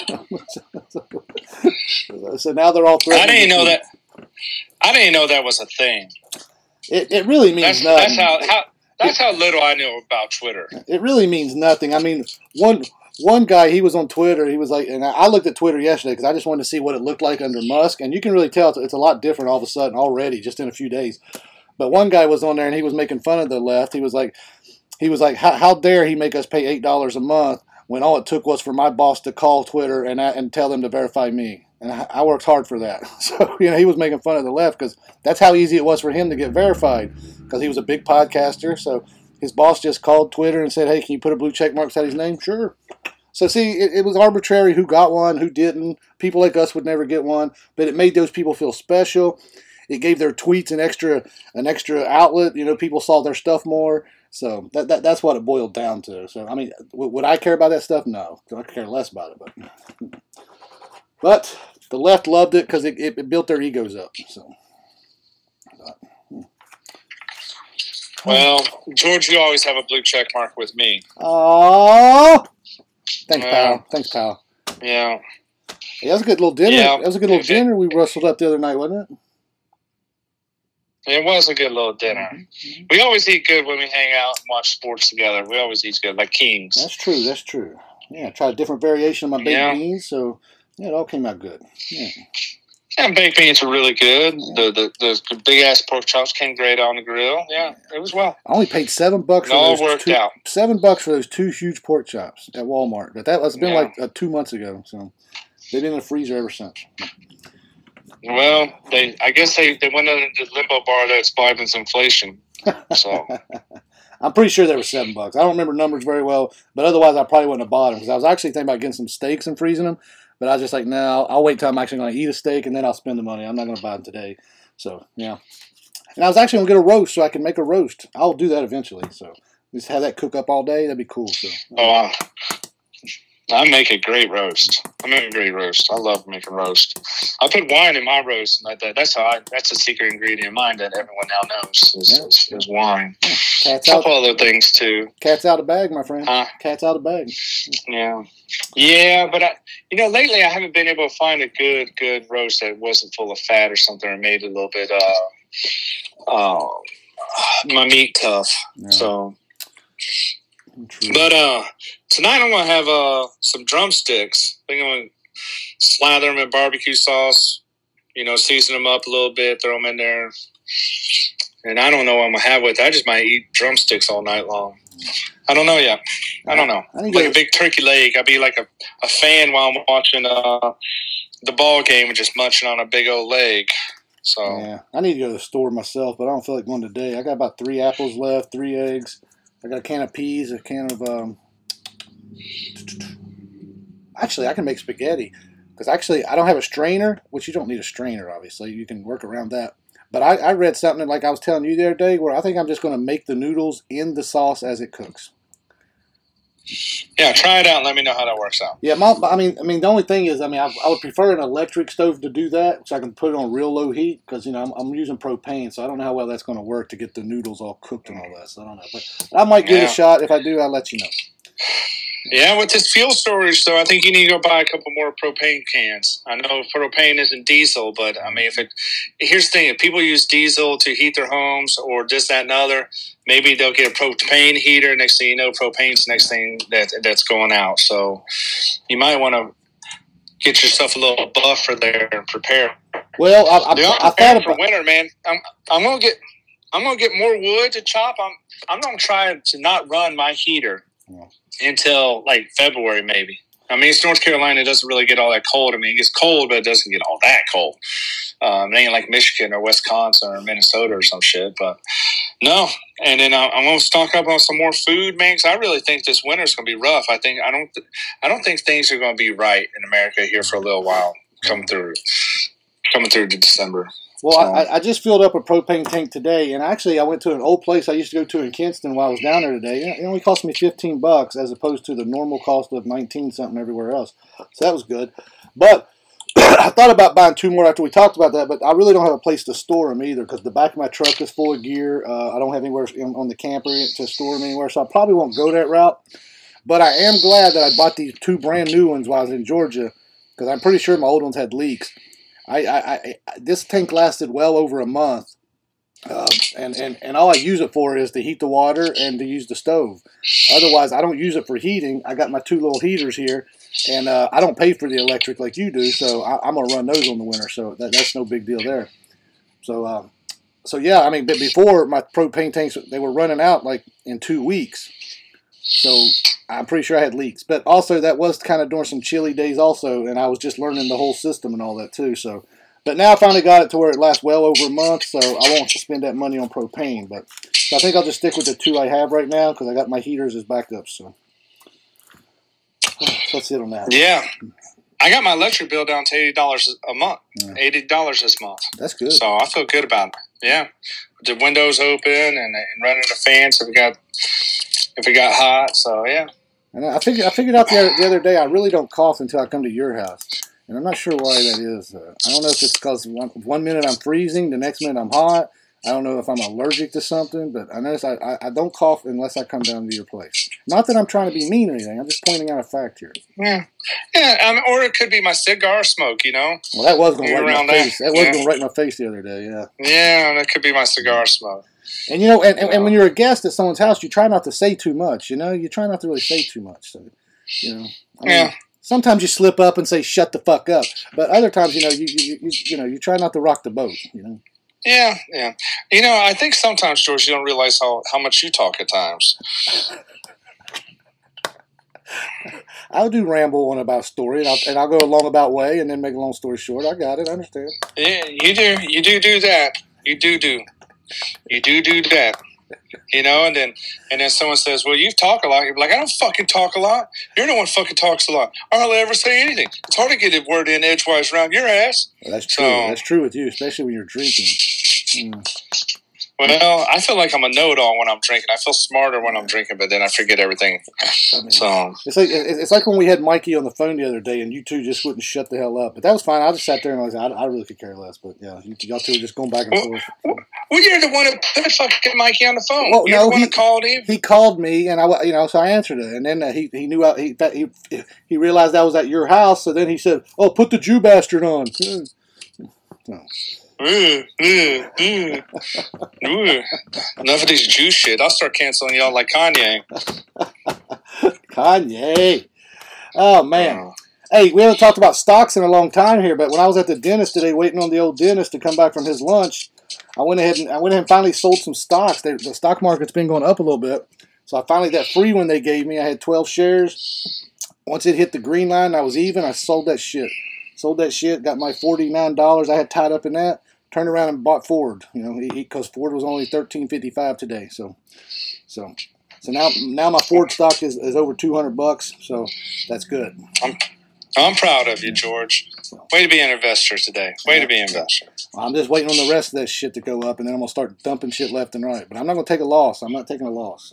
So now they're all threatening. I didn't know that was a thing. It really means nothing. That's how little I know about Twitter. It really means nothing. I mean, one guy, he was on Twitter. He was like, and I looked at Twitter yesterday because I just wanted to see what it looked like under Musk, and you can really tell it's a lot different all of a sudden already, just in a few days. But one guy was on there and he was making fun of the left. He was like, how dare he make us pay $8 a month when all it took was for my boss to call Twitter and tell them to verify me. And I worked hard for that. So, he was making fun of the left because that's how easy it was for him to get verified because he was a big podcaster. So his boss just called Twitter and said, hey, can you put a blue check mark beside his name? Sure. So, see, it was arbitrary who got one, who didn't. People like us would never get one, but it made those people feel special. It gave their tweets an extra outlet. People saw their stuff more. So that's what it boiled down to. So, I mean, would I care about that stuff? No. I could care less about it. But the left loved it because it built their egos up. So. Well, George, you always have a blue check mark with me. Oh, thanks, pal. Yeah. That was a good little dinner. Yeah. That was a good little dinner we rustled up the other night, wasn't it? It was a good little dinner. Mm-hmm. We always eat good when we hang out and watch sports together. We always eat good, like kings. That's true. Yeah, I tried a different variation of my baked beans, so it all came out good. Yeah. And baked beans were really good. Yeah. The big ass pork chops came great on the grill. Yeah, it was well. I only paid $7 for those. All worked out. $7 for those two huge pork chops at Walmart. But that's been like 2 months ago, so they've been in the freezer ever since. Well, I guess they went under the limbo bar that's Biden's inflation. So I'm pretty sure they were $7. I don't remember numbers very well, but otherwise I probably wouldn't have bought them because I was actually thinking about getting some steaks and freezing them. But I was just like, no, I'll wait till I'm actually going to eat a steak and then I'll spend the money. I'm not going to buy them today. So, yeah. And I was actually going to get a roast so I can make a roast. I'll do that eventually. So, just have that cook up all day. That'd be cool. So. I make a great roast. I love making roast. I put wine in my roast. That's a secret ingredient of mine that everyone now knows is wine. Yeah. A couple other things too. Cat's out of bag, my friend. Cat's out of bag. Yeah. Yeah, but lately I haven't been able to find a good roast that wasn't full of fat or something or made a little bit my meat tough. Yeah. So true. But tonight I'm going to have some drumsticks. I think I'm going to slather them in barbecue sauce, season them up a little bit, throw them in there, And I don't know what I'm going to have with it. I just might eat drumsticks all night long. I don't know yet. I don't know. Like a big turkey leg. I'd be like a fan while I'm watching the ball game and just munching on a big old leg. So yeah, I need to go to the store myself, but I don't feel like going today. I got about 3 apples left, 3 eggs. I got a can of peas, a can of actually, I can make spaghetti because actually I don't have a strainer, which you don't need a strainer, obviously. You can work around that. But I read something like I was telling you the other day where I think I'm just going to make the noodles in the sauce as it cooks. Yeah, try it out and let me know how that works out. Yeah, I mean, the only thing is, I would prefer an electric stove to do that, so I can put it on real low heat because I'm using propane, so I don't know how well that's going to work to get the noodles all cooked and all that. So I don't know, but I might give it a shot. If I do, I'll let you know. Yeah, with this fuel storage, though, I think you need to go buy a couple more propane cans. I know propane isn't diesel, but I mean, here's the thing: if people use diesel to heat their homes or this, that, and other, maybe they'll get a propane heater. Next thing you know, propane's the next thing that's going out. So you might want to get yourself a little buffer there and prepare. Well, I thought for winter, man. I'm gonna get more wood to chop. I'm gonna try to not run my heater until like February, maybe. I mean, it's North Carolina. It doesn't really get all that cold. I mean, it gets cold, but it doesn't get all that cold. It ain't like Michigan or Wisconsin or Minnesota or some shit. But no. And then I'm gonna stock up on some more food, man. Because I really think this winter's gonna be rough. I don't think things are gonna be right in America here for a little while. Coming through to December. Well, I just filled up a propane tank today, and actually I went to an old place I used to go to in Kinston while I was down there today. It only cost me $15 as opposed to the normal cost of 19 something everywhere else. So that was good. But I thought about buying 2 more after we talked about that, but I really don't have a place to store them either because the back of my truck is full of gear. I don't have anywhere on the camper to store them anywhere, so I probably won't go that route. But I am glad that I bought these 2 brand new ones while I was in Georgia because I'm pretty sure my old ones had leaks. This tank lasted well over a month, and all I use it for is to heat the water and to use the stove. Otherwise, I don't use it for heating. I got my 2 little heaters here, and I don't pay for the electric like you do, so I'm gonna run those on the winter. So that's no big deal there. So yeah, I mean, but before my propane tanks, they were running out like in 2 weeks. So I'm pretty sure I had leaks. But also that was kind of during some chilly days also, and I was just learning the whole system and all that too. So, but now I finally got it to where it lasts well over a month, so I won't spend that money on propane. But so I think I'll just stick with the 2 I have right now because I got my heaters as backups. So that's it on that. Yeah. I got my electric bill down to $80 a month. Yeah. $80 this month. That's good. So I feel good about it. Yeah. The windows open and running the fan so if it got hot. So yeah. And I figured out the other day I really don't cough until I come to your house. And I'm not sure why that is. I don't know if it's because one minute I'm freezing, the next minute I'm hot. I don't know if I'm allergic to something, but I notice I don't cough unless I come down to your place. Not that I'm trying to be mean or anything. I'm just pointing out a fact here. Yeah. Or it could be my cigar smoke, you know? Well, that was going right in my face. That was going right in my face the other day, yeah. Yeah, that could be my cigar smoke. And, you know, and when you're a guest at someone's house, you try not to say too much, you know? You try not to really say too much. So, you know, I mean, sometimes you slip up and say, shut the fuck up. But other times, you know, you try not to rock the boat, you know? Yeah. You know, I think sometimes, George, you don't realize how much you talk at times. I'll do ramble on about story, and I'll go a long about way, and then make a long story short. I got it. I understand. Yeah, you do. You do that. You do. You do that. You know, and then someone says, "Well, you talk a lot." You're like, "I don't fucking talk a lot. You're the one fucking talks a lot. I hardly ever say anything. It's hard to get a word in edgewise around your ass." Well, that's true. That's true with you, especially when you're drinking. Well, I feel like I'm a know-it-all when I'm drinking. I feel smarter when I'm drinking, but then I forget everything. I mean, so it's like when we had Mikey on the phone the other day, and you two just wouldn't shut the hell up. But that was fine. I just sat there and I really could care less. But yeah, y'all two were just going back and forth. Well, you're the one who put fucking Mikey on the phone. Well, you're the one who called him. He called me, and so I answered it. And then he knew he realized I was at your house. So then he said, "Oh, put the Jew bastard on." So. Enough of this Jew shit. I'll start canceling y'all like Kanye. Kanye. Oh, man. Hey, we haven't talked about stocks in a long time here, but when I was at the dentist today waiting on the old dentist to come back from his lunch, I went ahead and finally sold some stocks. The stock market's been going up a little bit. So I finally, that free one they gave me, I had 12 shares. Once it hit the green line, I was even. I sold that shit. Got my $49 I had tied up in that. Turned around and bought Ford. Because Ford was only $13.55 today. So now my Ford stock is over $200. So that's good. I'm proud of you, George. Way to be an investor today. Way to be an investor. I'm just waiting on the rest of that shit to go up, and then I'm gonna start dumping shit left and right. But I'm not gonna take a loss. I'm not taking a loss.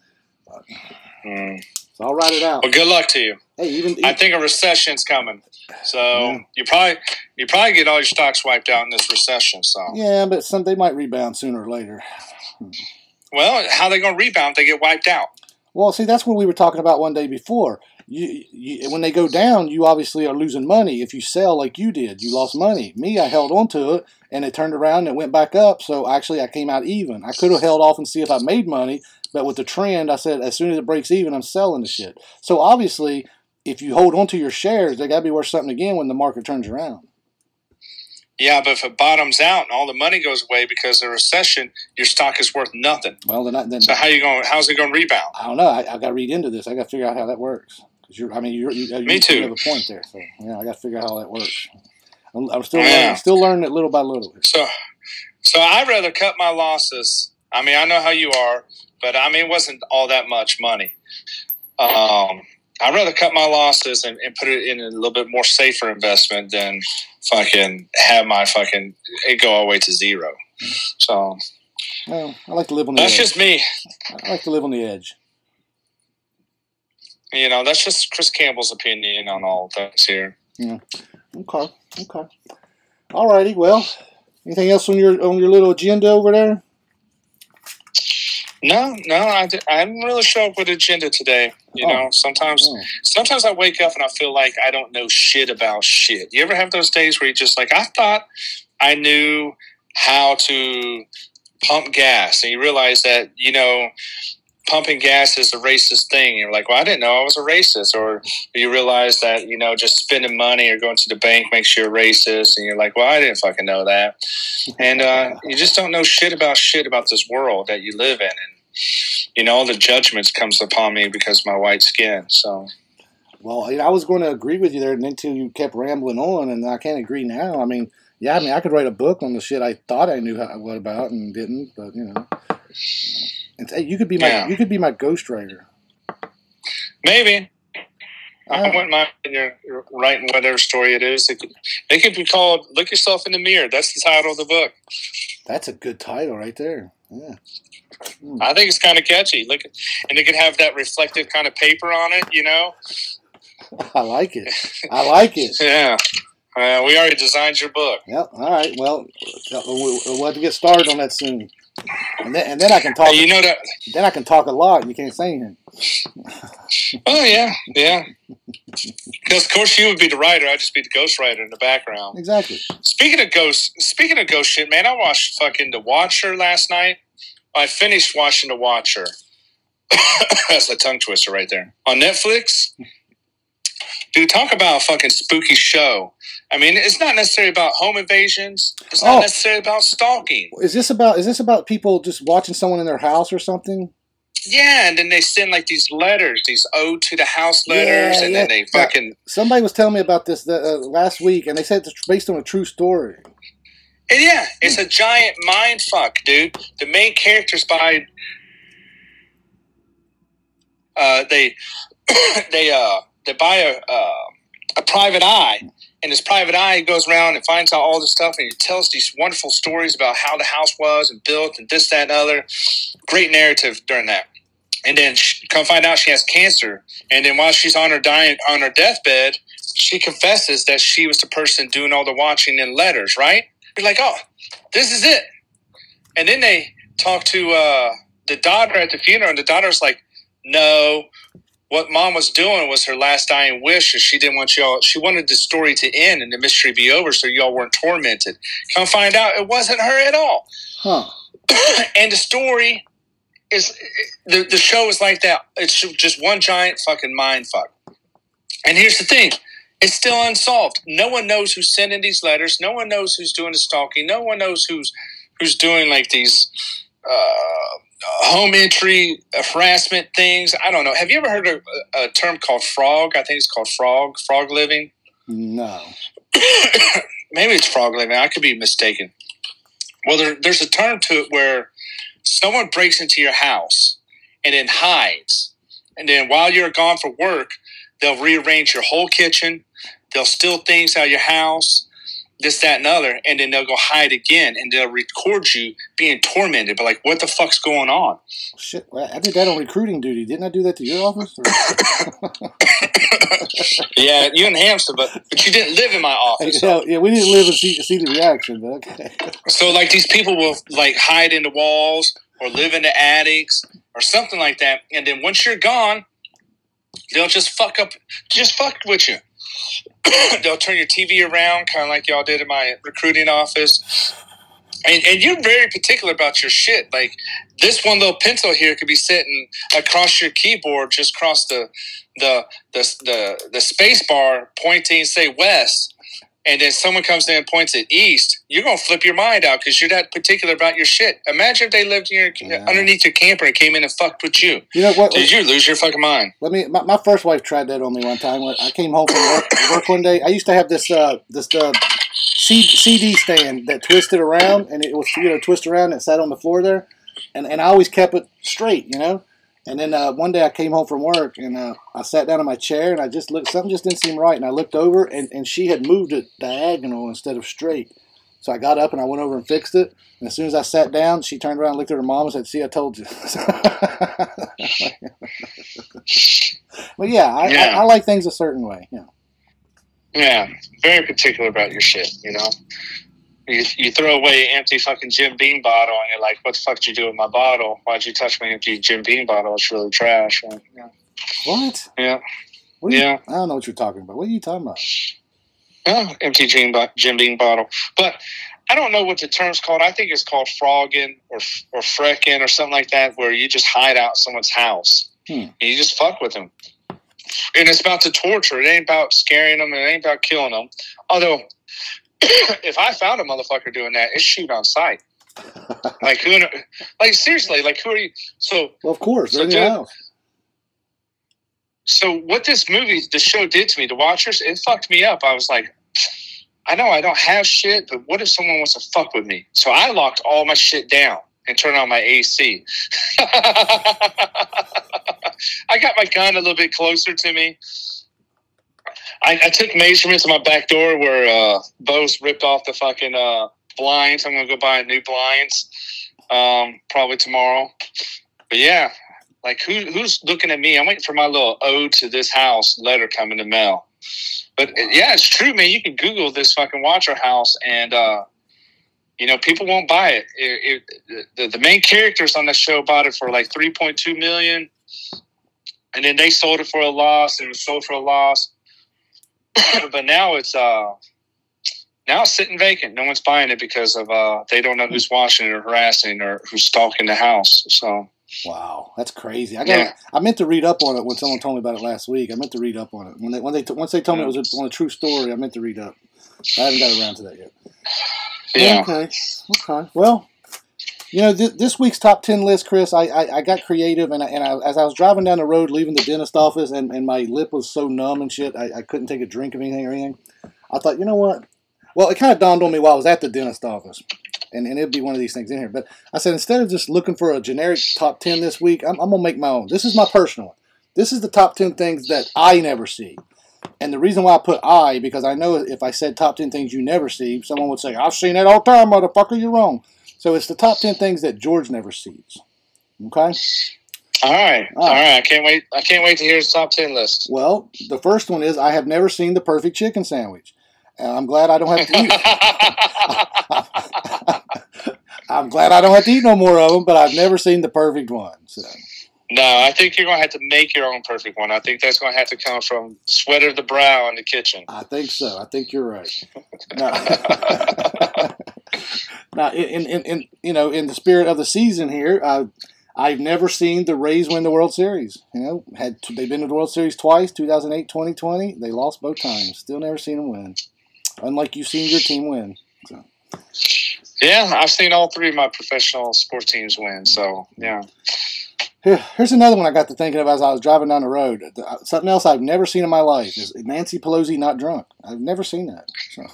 So I'll ride it out. Well, good luck to you. Hey, I think a recession's coming. So you probably get all your stocks wiped out in this recession. So yeah, but they might rebound sooner or later. Well, how are they going to rebound if they get wiped out? Well, see, that's what we were talking about one day before. When they go down, you obviously are losing money. If you sell like you did, you lost money. Me, I held on to it, and it turned around and it went back up. So actually, I came out even. I could have held off and see if I made money, but with the trend, I said as soon as it breaks even, I'm selling the shit. So obviously, if you hold on to your shares, they got to be worth something again when the market turns around. Yeah, but if it bottoms out and all the money goes away because of the recession, your stock is worth nothing. Well, then so how's it going to rebound? I don't know. I got to read into this. I got to figure out how that works. Me too. You have a point there. So yeah, I got to figure out how that works. I'm still learning it little by little. So I'd rather cut my losses. I mean, I know how you are, but I mean, it wasn't all that much money. I'd rather cut my losses and put it in a little bit more safer investment than fucking have my fucking it go all the way to zero. So, well, I like to live on the edge. That's just me. I like to live on the edge. That's just Chris Campbell's opinion on all things here. Yeah. Okay. All righty. Well, anything else on your little agenda over there? No, I didn't really show up with an agenda today. Sometimes I wake up and I feel like I don't know shit about shit. You ever have those days where you just like, I thought I knew how to pump gas, and you realize that, pumping gas is a racist thing. You're like, well, I didn't know I was a racist. Or you realize that, just spending money or going to the bank makes you a racist. And you're like, well, I didn't fucking know that. And you just don't know shit about this world that you live in. And, all the judgments comes upon me because of my white skin. So, well, I was going to agree with you there until you kept rambling on, and I can't agree now. I mean, I could write a book on the shit I thought I knew what about and didn't, but, And hey, you could be my ghostwriter. Maybe. I wouldn't mind writing whatever story it is. It could be called "Look Yourself in the Mirror." That's the title of the book. That's a good title right there. Yeah. I think it's kind of catchy. And it could have that reflective kind of paper on it. I like it. Yeah. We already designed your book. Yep. All right. Well, we'll have to get started on that soon. And then I can talk. That. Then I can talk a lot, and you can't say anything. Oh yeah. Because of course you would be the writer, I'd just be the ghostwriter in the background. Exactly. Speaking of ghost shit, man, I watched fucking The Watcher last night. I finished watching The Watcher. That's a tongue twister right there on Netflix. Dude, talk about a fucking spooky show. I mean, it's not necessarily about home invasions. It's not necessarily about stalking. Is this about people just watching someone in their house or something? Yeah, and then they send like these letters, these ode to the house letters, and then they fucking... Somebody was telling me about this last week, and they said it's based on a true story. And yeah, it's a giant mind fuck, dude. The main characters by... They buy a private eye, and this private eye goes around and finds out all this stuff, and he tells these wonderful stories about how the house was and built and this, that, and other. Great narrative during that. And then come find out she has cancer, and then while she's on her deathbed, she confesses that she was the person doing all the watching and letters, right? You're like, oh, this is it. And then they talk to the daughter at the funeral, and the daughter's like, no, what mom was doing was her last dying wish, and she didn't want y'all. She wanted the story to end and the mystery be over, so y'all weren't tormented. Come find out, it wasn't her at all. Huh? And the story is the show is like that. It's just one giant fucking mind fuck. And here's the thing: it's still unsolved. No one knows who's sending these letters. No one knows who's doing the stalking. No one knows who's who's doing like these home entry harassment things. I don't know. Have you ever heard of a term called frog? I think it's called frog living. No. Maybe it's frog living. I could be mistaken. Well, there's a term to it where someone breaks into your house and then hides. And then while you're gone for work, they'll rearrange your whole kitchen. They'll steal things out of your house, this, that, and other. And then they'll go hide again. And they'll record you being tormented. But like, what the fuck's going on? Shit, I did that on recruiting duty. Didn't I do that to your office? Yeah, you in Hampstead, but you didn't live in my office. So. Yeah, we didn't live and see the reaction, but okay. So like these people will like hide in the walls or live in the attics or something like that. And then once you're gone, they'll just fuck with you. They'll turn your TV around, kind of like y'all did in my recruiting office. And you're very particular about your shit. Like this one little pencil here could be sitting across your keyboard, just across the space bar, pointing, say west, and then someone comes in and points it east. You're gonna flip your mind out because you're that particular about your shit. Imagine if they lived underneath your camper and came in and fucked with you. You know what? Did you lose your fucking mind? My first wife tried that on me one time. When I came home from work one day. I used to have this CD stand that twisted around, and it was twist around and sat on the floor there, and I always kept it straight, And then one day I came home from work, and I sat down in my chair, and I just looked. Something just didn't seem right, and I looked over, and she had moved it diagonal instead of straight. So I got up and I went over and fixed it. And as soon as I sat down, she turned around and looked at her mom and said, "See, I told you." But yeah, I like things a certain way. Yeah. Yeah, very particular about your shit. You throw away an empty fucking Jim Beam bottle, and you're like, "What the fuck did you do with my bottle? Why'd you touch my empty Jim Beam bottle? It's really trash." What? Yeah. I don't know what you're talking about. What are you talking about? Empty Jim Beam bottle. But I don't know what the term's called. I think it's called frogging or frecking or something like that, where you just hide out someone's house and you just fuck with them. And it's about the torture. It ain't about scaring them. It ain't about killing them. Although, if I found a motherfucker doing that, it's shoot on sight. Seriously, who are you? So, well, of course, they're in your house. So what the show did to me, The Watchers, it fucked me up. I was like, I know I don't have shit, but what if someone wants to fuck with me? So I locked all my shit down and turned on my AC. I got my gun a little bit closer to me. I took measurements of my back door where Bo's ripped off the fucking blinds. I'm going to go buy new blinds probably tomorrow. But yeah, like who's looking at me? I'm waiting for my little ode to this house letter coming in the mail. But yeah, it's true, man. You can Google this fucking Watcher house and, people won't buy it. The main characters on the show bought it for like $3.2 million. And then they sold it for a loss. And it was sold for a loss. But now it's sitting vacant. No one's buying it because of they don't know who's watching or harassing or who's stalking the house. So wow, that's crazy. I meant to read up on it when someone told me about it last week. I meant to read up on it once they told me it was on a true story. I meant to read up. I haven't got around to that yet. Yeah. Okay. Well, this week's top 10 list, Chris. I got creative, and as I was driving down the road, leaving the dentist office, and my lip was so numb and shit, I couldn't take a drink of anything. I thought, you know what? Well, it kind of dawned on me while I was at the dentist office, and it'd be one of these things in here. But I said, instead of just looking for a generic top 10 this week, I'm gonna make my own. This is my personal one. This is the top 10 things that I never see. And the reason why I put I, because I know if I said top 10 things you never see, someone would say, I've seen that all the time, motherfucker, you're wrong. So it's the top 10 things that George never sees. Okay? All right. I can't wait to hear his top 10 list. Well, the first one is I have never seen the perfect chicken sandwich. And I'm glad I don't have to eat I'm glad I don't have to eat no more of them, but I've never seen the perfect one. So. No, I think you're going to have to make your own perfect one. I think that's going to have to come from sweat of the brow in the kitchen. I think so. I think you're right. Now, in the spirit of the season here, I've never seen the Rays win the World Series. They've been to the World Series twice, 2008, 2020. They lost both times. Still never seen them win. Unlike you've seen your team win. So. Yeah, I've seen all three of my professional sports teams win. So yeah. Here's another one I got to thinking of as I was driving down the road. Something else I've never seen in my life is Nancy Pelosi not drunk. I've never seen that. So.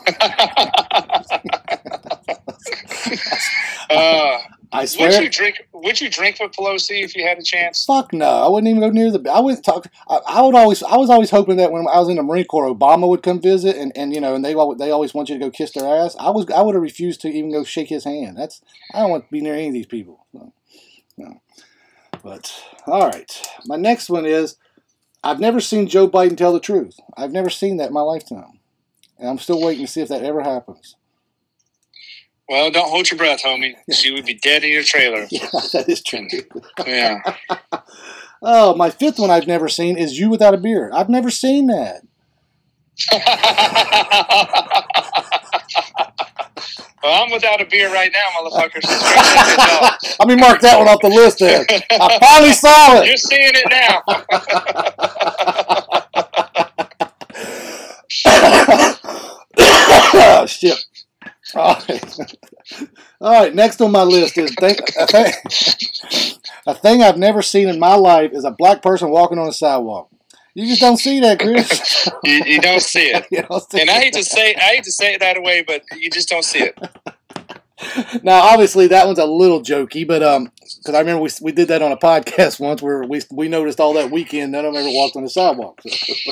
I swear. Would you drink with Pelosi if you had a chance? Fuck no! I wouldn't even go near the. I wouldn't talk. I was always hoping that when I was in the Marine Corps, Obama would come visit, and they always want you to go kiss their ass. I would have refused to even go shake his hand. I don't want to be near any of these people. No. But all right, my next one is I've never seen Joe Biden tell the truth. I've never seen that in my lifetime, and I'm still waiting to see if that ever happens. Well, don't hold your breath, homie. You would be dead in your trailer. Yeah, that is true. Yeah. Oh, my fifth one I've never seen is You Without a Beard. I've never seen that. Well, I'm without a beer right now, motherfuckers. Let me mark that one off the list then. I finally saw it. You're seeing it now. Oh, shit. All right, next on my list is a thing I've never seen in my life is a black person walking on a sidewalk. You just don't see that, Chris. You don't see it. And I hate to say it that way, but you just don't see it. Now, obviously, that one's a little jokey, but because I remember we did that on a podcast once where we noticed all that weekend none of them ever walked on the sidewalk.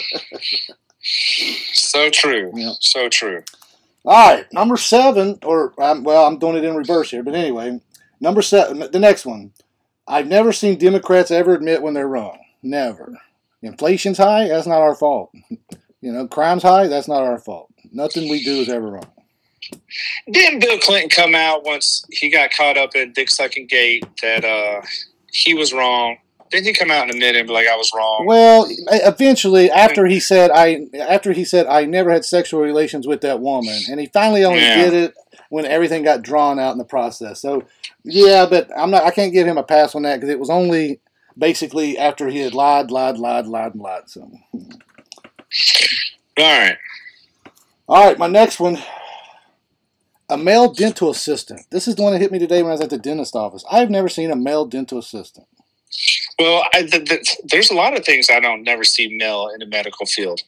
So true. Yeah. So true. All right, number 7, I'm doing it in reverse here, but anyway, number 7, the next one. I've never seen Democrats ever admit when they're wrong. Never. Inflation's high, that's not our fault. Crime's high, that's not our fault. Nothing we do is ever wrong. Didn't Bill Clinton come out once he got caught up in Dick Sucking Gate that he was wrong? Didn't he come out and admit it, like I was wrong? Well, eventually, after he said I never had sexual relations with that woman, and he finally only did it when everything got drawn out in the process. So, yeah, but I can't give him a pass on that because it was only basically after he had lied. So, all right, my next one. A male dental assistant. This is the one that hit me today when I was at the dentist office. I've never seen a male dental assistant. Well, there's a lot of things I don't never see male in the medical field.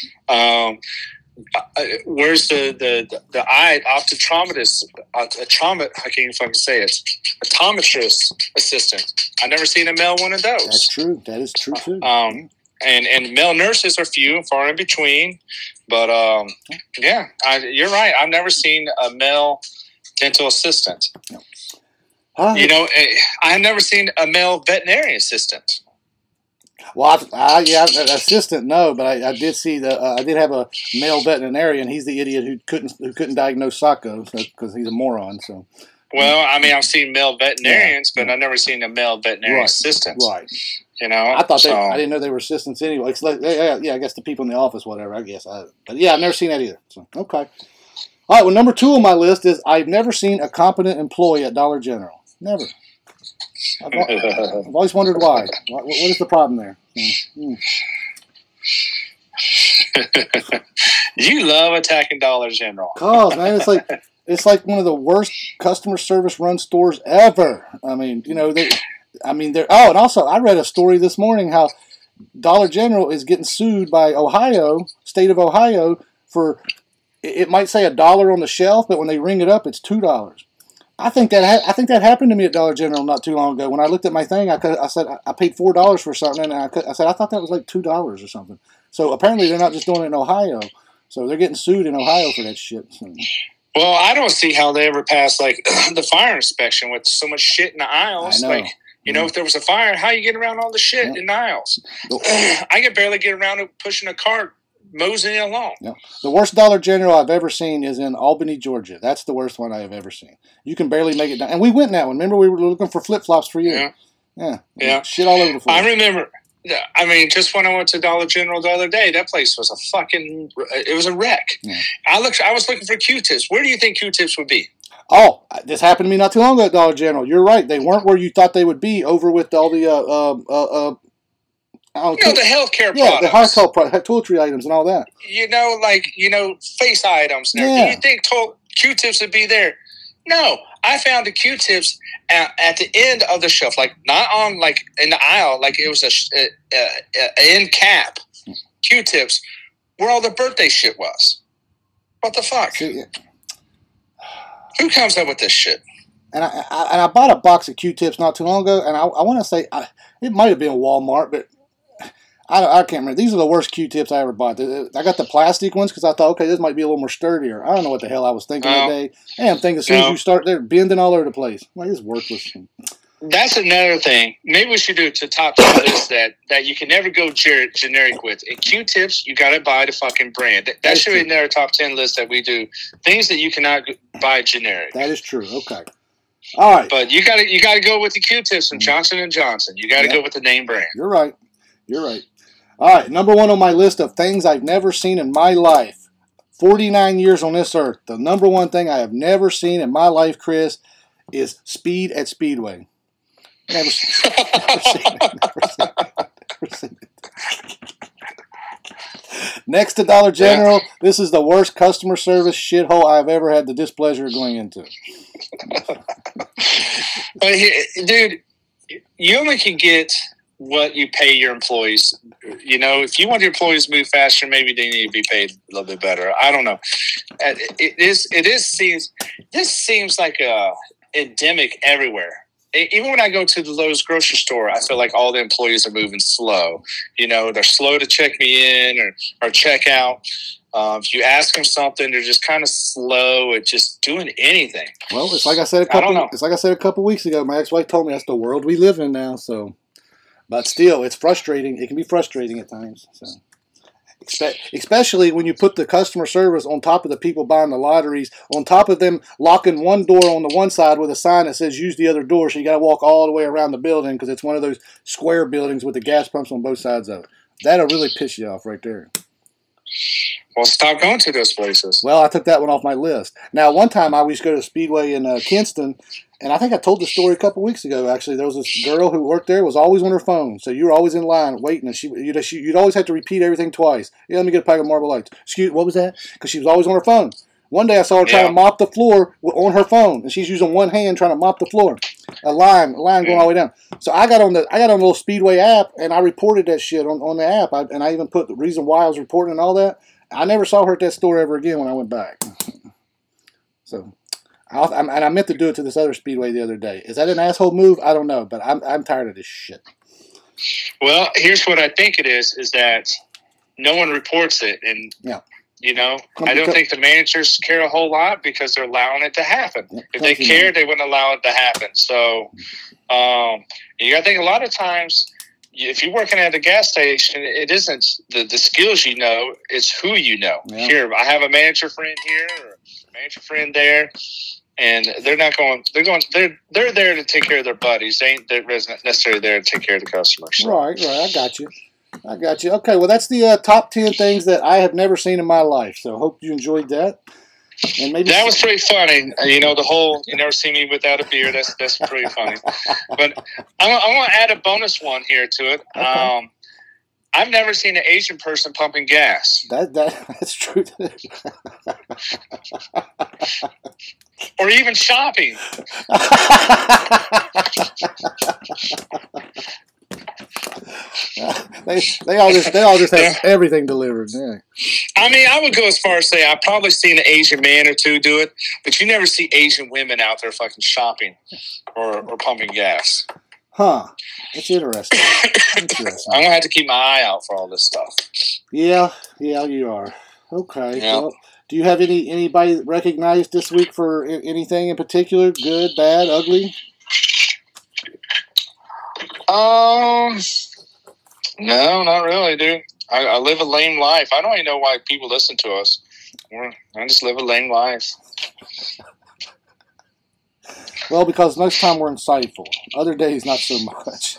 Where's the eye optometrist? I can't even fucking say it. Optometrist assistant. I've never seen a male one of those. That's true. That is true too. And male nurses are few and far in between. But you're right. I've never seen a male dental assistant. No. I've never seen a male veterinary assistant. Well, assistant, no, but I did see I did have a male veterinarian. He's the idiot who couldn't diagnose Sacco because he's a moron. So, well, I mean, I've seen male veterinarians, but I've never seen a male veterinary assistant. Right. I thought I didn't know they were assistants anyway. It's like, I guess the people in the office, whatever. I guess, but I've never seen that either. So, okay. All right. Well, number 2 on my list is I've never seen a competent employee at Dollar General. Never. I've always wondered why. What is the problem there? You love attacking Dollar General. Cause man, it's like one of the worst customer service run stores ever. I mean, they're. Oh, and also I read a story this morning how Dollar General is getting sued by state of Ohio for it might say $1 on the shelf, but when they ring it up, it's $2. I think that happened to me at Dollar General not too long ago. When I looked at my thing, I said I paid $4 for something, and I said I thought that was like $2 or something. So apparently they're not just doing it in Ohio. So they're getting sued in Ohio for that shit. So. Well, I don't see how they ever pass like the fire inspection with so much shit in the aisles. I know. Like, if there was a fire, how you get around all the shit in the aisles? I can barely get around pushing a cart. Moseying along. No. The worst Dollar General I've ever seen is in Albany, Georgia. That's the worst one I have ever seen. You can barely make it down. And we went in that one. Remember, we were looking for flip-flops for you. Yeah. Shit all over the floor. I remember. I mean, just when I went to Dollar General the other day, that place was it was a wreck. Yeah. I was looking for Q-tips. Where do you think Q-tips would be? Oh, this happened to me not too long ago at Dollar General. You're right. They weren't where you thought they would be over with all the the healthcare products. Yeah, the household products, toiletry items and all that. Face items. Now. Do you think Q-tips would be there? No, I found the Q-tips at the end of the shelf, like not on like in the aisle, like it was a end cap. Q-tips where all the birthday shit was. What the fuck? See, who comes up with this shit? And I bought a box of Q-tips not too long ago, and I want to say it might have been Walmart, but I can't remember. These are the worst Q-tips I ever bought. I got the plastic ones because I thought, okay, this might be a little more sturdier. I don't know what the hell I was thinking that day. Damn thing, as soon as you start, they're bending all over the place. Like, it's worthless. That's another thing. Maybe we should do to top 10 list that you can never go generic with. In Q-tips, you got to buy the fucking brand. That should be another top 10 list that we do. Things that you cannot buy generic. That is true. Okay. All right. But you got to go with the Q-tips from Johnson & Johnson. You got to go with the name brand. You're right. All right. Number one on my list of things I've never seen in my life. 49 years on this earth. The number one thing I have never seen in my life, Chris, is speed at Speedway. Never seen it. Next to Dollar General, this is the worst customer service shithole I've ever had the displeasure of going into. But dude, you only can get what you pay your employees. You know, if you want your employees to move faster, maybe they need to be paid a little bit better. I don't know. This seems like a endemic everywhere. Even when I go to the Lowe's grocery store, I feel like all the employees are moving slow. You know, they're slow to check me in or check out. If you ask them something, they're just kind of slow at just doing anything. Well, it's like I said a couple weeks ago. My ex-wife told me that's the world we live in now. So, but still, it's frustrating. It can be frustrating at times. So, especially when you put the customer service on top of the people buying the lotteries, on top of them locking one door on the one side with a sign that says use the other door, so you got to walk all the way around the building because it's one of those square buildings with the gas pumps on both sides of it. That'll really piss you off right there. Well, stop going to those places. Well, I took that one off my list. Now, one time I used to go to Speedway in Kinston, and I think I told the story a couple weeks ago, actually. There was this girl who worked there, was always on her phone. So you were always in line waiting, and you'd always have to repeat everything twice. Yeah, let me get a pack of Marble Lights. Excuse, what was that? Because she was always on her phone. One day I saw her trying to mop the floor on her phone, and she's using one hand trying to mop the floor. A line going all the way down. So I got on the little Speedway app, and I reported that shit on the app. And I even put the reason why I was reporting and all that. I never saw her at that store ever again when I went back. So, I meant to do it to this other Speedway the other day. Is that an asshole move? I don't know, but I'm tired of this shit. Well, here's what I think it is that no one reports it, and you know, I don't think the managers care a whole lot because they're allowing it to happen. If they cared, they wouldn't allow it to happen. So, you got to think a lot of times. If you're working at a gas station, it isn't the skills you know, it's who you know. Yeah. Here, I have a manager friend here or a manager friend there, and they're there to take care of their buddies. They ain't necessarily there to take care of the customers. So. Right. I got you. Okay, well, that's the top 10 things that I have never seen in my life. So I hope you enjoyed that. And maybe that was pretty funny. You know, the whole "you never see me without a beer." That's pretty funny. But I want to add a bonus one here to it. Okay. I've never seen an Asian person pumping gas. That's true. Or even shopping. They all just have everything delivered. Yeah. I mean, I would go as far as say I've probably seen an Asian man or two do it, but you never see Asian women out there fucking shopping or pumping gas. Huh. That's interesting. I'm gonna have to keep my eye out for all this stuff. Yeah, you are. Okay. Yeah. Well, do you have anybody recognized this week for anything in particular? Good, bad, ugly? No, not really, dude. I live a lame life. I don't even know why people listen to us. I just live a lame life. Well, because most time we're insightful. Other days, not so much.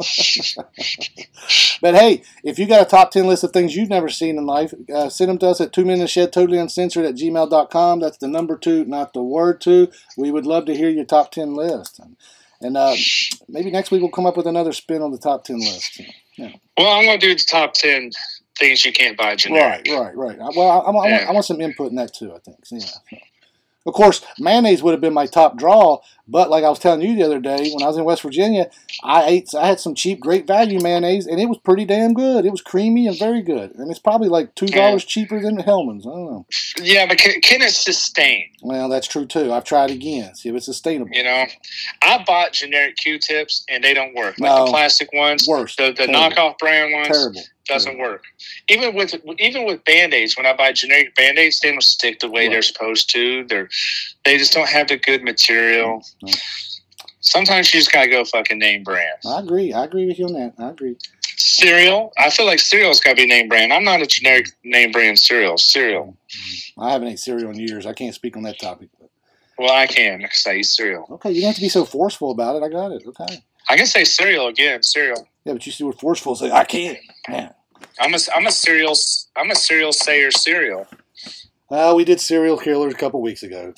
But hey, if you got a top 10 list of things you've never seen in life, send them to us at 2 Minutes Shed, totally uncensored at gmail.com. That's the number 2, not the word 2. We would love to hear your top 10 list. And maybe next week we'll come up with another spin on the top 10 list. Yeah. Well, I'm going to do the top 10 things you can't buy generic. Right. Well, I want some input in that too, I think. So, yeah. Of course, mayonnaise would have been my top draw, but like I was telling you the other day, when I was in West Virginia, I had some cheap, great value mayonnaise, and it was pretty damn good. It was creamy and very good, and it's probably like $2 cheaper than Hellman's. I don't know. Yeah, but can it sustain? Well, that's true too. I've tried again. See if it's sustainable. You know, I bought generic Q-tips, and they don't work. Like the plastic ones, worse. The knockoff brand ones, terrible. Doesn't work. Even with Band-Aids, when I buy generic Band-Aids, they don't stick the way they're supposed to. They just don't have the good material. No. Sometimes you just gotta go fucking name brand. I agree with you on that. I agree. Cereal, I feel like cereal's gotta be name brand. I'm not a generic name brand cereal. I haven't ate cereal in years. I can't speak on that topic. Well, I can because I eat cereal. Okay, you don't have to be so forceful about it. I got it. Okay. I can say cereal again. Cereal. Yeah, but you see, we're forceful. Say I can't. Man. I'm a cereal sayer. Cereal. We did serial killers a couple weeks ago.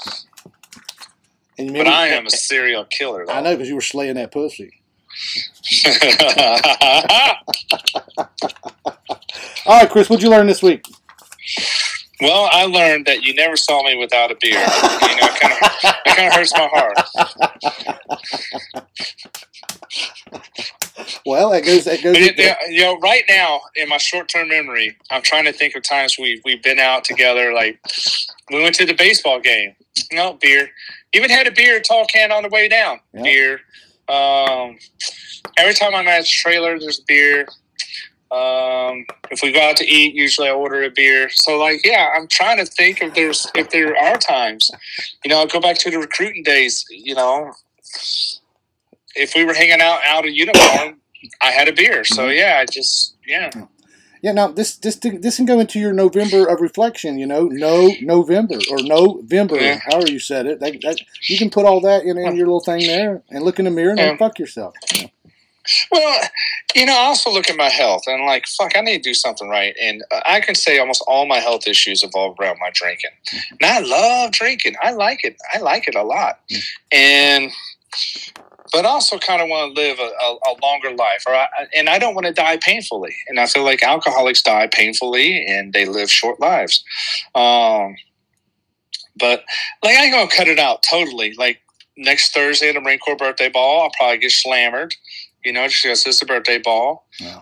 And but I am a serial killer, though. I know, because you were slaying that pussy. All right, Chris, what'd you learn this week? Well, I learned that you never saw me without a beer. You know, it kind of hurts my heart. Well, it goes. You know, right now in my short-term memory, I'm trying to think of times we've been out together. Like we went to the baseball game. No beer. Even had a beer, tall can on the way down. Yeah. Beer. Every time I'm at a trailer, there's beer. If we go out to eat, usually I order a beer. So, like, yeah, I'm trying to think if there are times. You know, I'll go back to the recruiting days. You know, if we were hanging out of uniform, I had a beer. So yeah, Yeah, now this can go into your November of reflection. You know, November, yeah. however you said it. That you can put all that in your little thing there and look in the mirror and then fuck yourself. Yeah. Well, you know, I also look at my health and like, fuck, I need to do something right. And I can say almost all my health issues evolve around my drinking. And I love drinking. I like it. I like it a lot. But I also kind of want to live a longer life. And I don't want to die painfully. And I feel like alcoholics die painfully and they live short lives. But like, I ain't going to cut it out totally. Like next Thursday at the Marine Corps birthday ball, I'll probably get slammered. You know, just because it's a birthday ball. Yeah.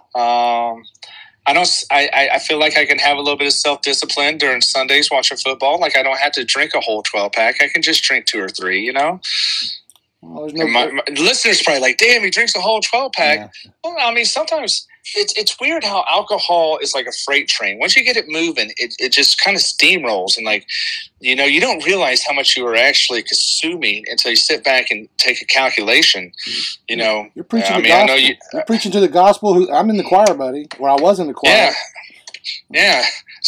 I feel like I can have a little bit of self-discipline during Sundays watching football. Like I don't have to drink a whole 12-pack. I can just drink 2 or 3, you know? Well, my listeners probably like, damn, he drinks a whole 12-pack. Yeah. Well, I mean, sometimes it's weird how alcohol is like a freight train. Once you get it moving, it just kind of steamrolls. And like, you know, you don't realize how much you are actually consuming until you sit back and take a calculation. You know, you're preaching the gospel. You're preaching to the gospel. I'm in the choir, buddy, where I was in the choir. Yeah.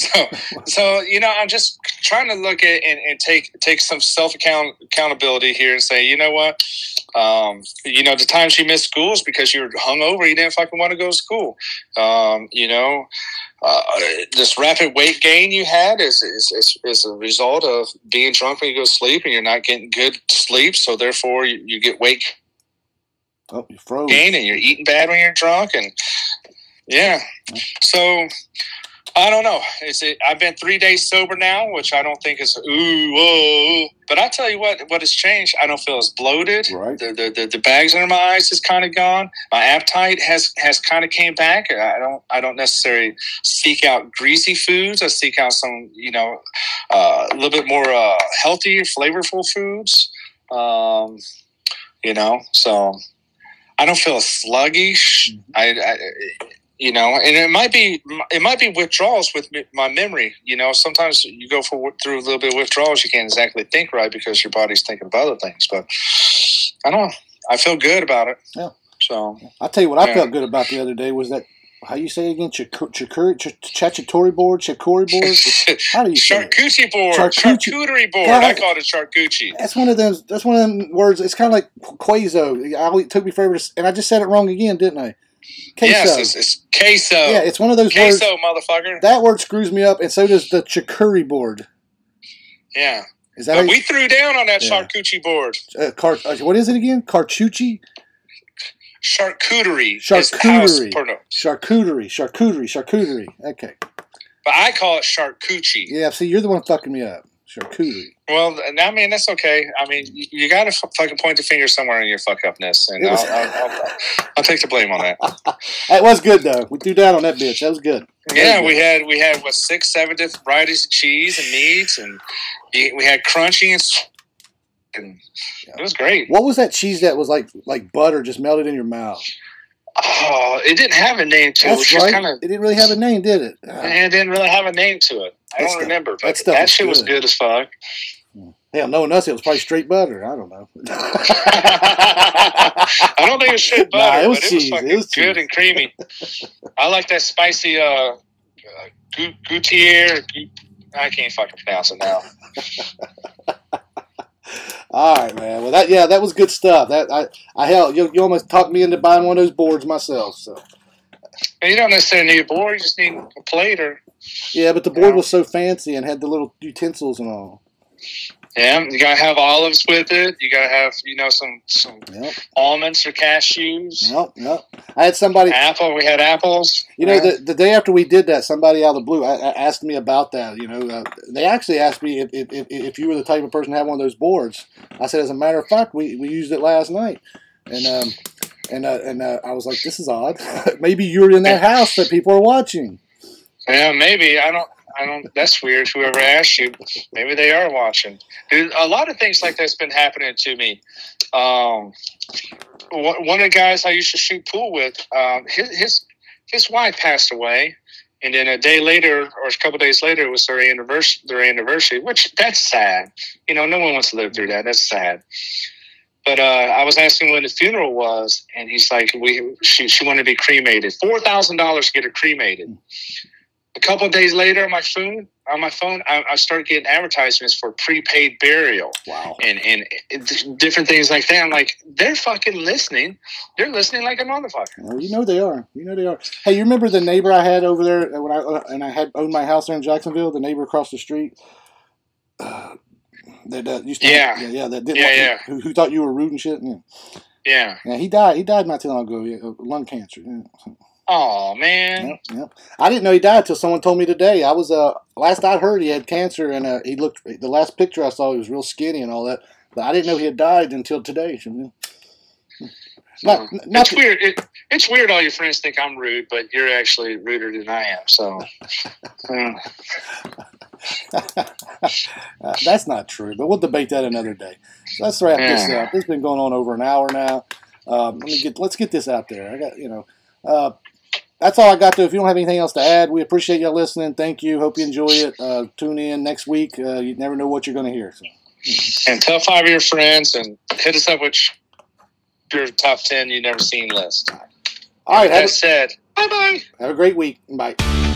So you know, I'm just trying to look at and take some accountability here and say, you know what, you know, the times you missed school is because you were hungover. You didn't fucking want to go to school. You know, this rapid weight gain you had is a result of being drunk when you go to sleep and you're not getting good sleep. So therefore, you get weight gain and you're eating bad when you're drunk. And yeah, so. I don't know. I've been 3 days sober now, which I don't think is whoa. But I tell you what has changed. I don't feel as bloated. Right. The bags under my eyes is kind of gone. My appetite has kind of came back. I don't necessarily seek out greasy foods. I seek out some, you know, a little bit more healthy, flavorful foods. You know, so I don't feel sluggish. You know, and it might be withdrawals with my memory. You know, sometimes you go through a little bit of withdrawals, you can't exactly think right because your body's thinking of other things. But I don't know. I feel good about it. Yeah. So I'll tell you what I felt good about the other day was that, how you say it again? Charcuterie board? How do you say it? Charcuterie board. Charcuterie board. I call it charcuterie. That's one of them words. It's kind of like queso. It took me forever and I just said it wrong again, didn't I? Queso. Yes, it's queso. Yeah, it's one of those queso, words. Motherfucker. That word screws me up, and so does the charcuterie board. Yeah. Is that we threw down on that charcuterie board. What is it again? Charcuterie? Charcuterie. Charcuterie. Okay. But I call it charcuterie. Yeah, see, you're the one fucking me up. Charcuterie. Well, I mean, that's okay. I mean, you got to fucking point the finger somewhere in your fuck upness, and I'll take the blame on that. That was good though. We threw down on that bitch. That was good. Yeah, we had what 6, 7 different varieties of cheese and meats, and we had crunchy and it was great. What was that cheese that was like butter just melted in your mouth? Oh, it didn't have a name to it. That's right. It didn't really have a name, did it? It didn't really have a name to it. I don't remember, but that shit was good as fuck. Hell, knowing us, it was probably straight butter. I don't know. I don't think it was straight butter, it was but cheese. It was good and creamy. I like that spicy Goutier. I can't fucking pronounce it now. All right, man. Well, that was good stuff. You almost talked me into buying one of those boards myself. So. And you don't necessarily need a board; you just need a plate or. Yeah, but the board was so fancy and had the little utensils and all. Yeah, you gotta have olives with it. You gotta have, some almonds or cashews. Yep. I had somebody. We had apples. The day after we did that, somebody out of the blue asked me about that. They actually asked me if you were the type of person to have one of those boards. I said, as a matter of fact, we used it last night, and I was like, this is odd. Maybe you're in that house that people are watching. Yeah, maybe. I don't. That's weird. Whoever asked you, maybe they are watching. Dude, a lot of things like that's been happening to me. One of the guys I used to shoot pool with, his wife passed away, and then a day later or a couple of days later, it was their anniversary. Which that's sad. No one wants to live through that. That's sad. But I was asking when the funeral was, and he's like, she wanted to be cremated. $4,000 to get her cremated. A couple of days later, on my phone, I started getting advertisements for prepaid burial. Wow. And different things like that. I'm like, they're fucking listening. They're listening like a motherfucker. Well, they are. Hey, you remember the neighbor I had over there when I had owned my house there in Jacksonville? The neighbor across the street. That used to. Who thought you were rude and shit? Yeah. Yeah. He died. He died not too long ago. Lung cancer. Yeah. Oh man! Yep. I didn't know he died until someone told me today. I was last I heard he had cancer, and he looked. The last picture I saw, he was real skinny and all that. But I didn't know he had died until today. It's weird. It's weird. All your friends think I'm rude, but you're actually ruder than I am. So that's not true. But we'll debate that another day. So let's wrap this up. It's been going on over an hour now. Let's get this out there. I got that's all I got to. If you don't have anything else to add, we appreciate you listening. Thank you. Hope you enjoy it. Tune in next week. You never know what you're going to hear. So. And tell 5 of your friends and hit us up with your top 10 you've never seen list. All right. That said, bye-bye. Have a great week. Bye.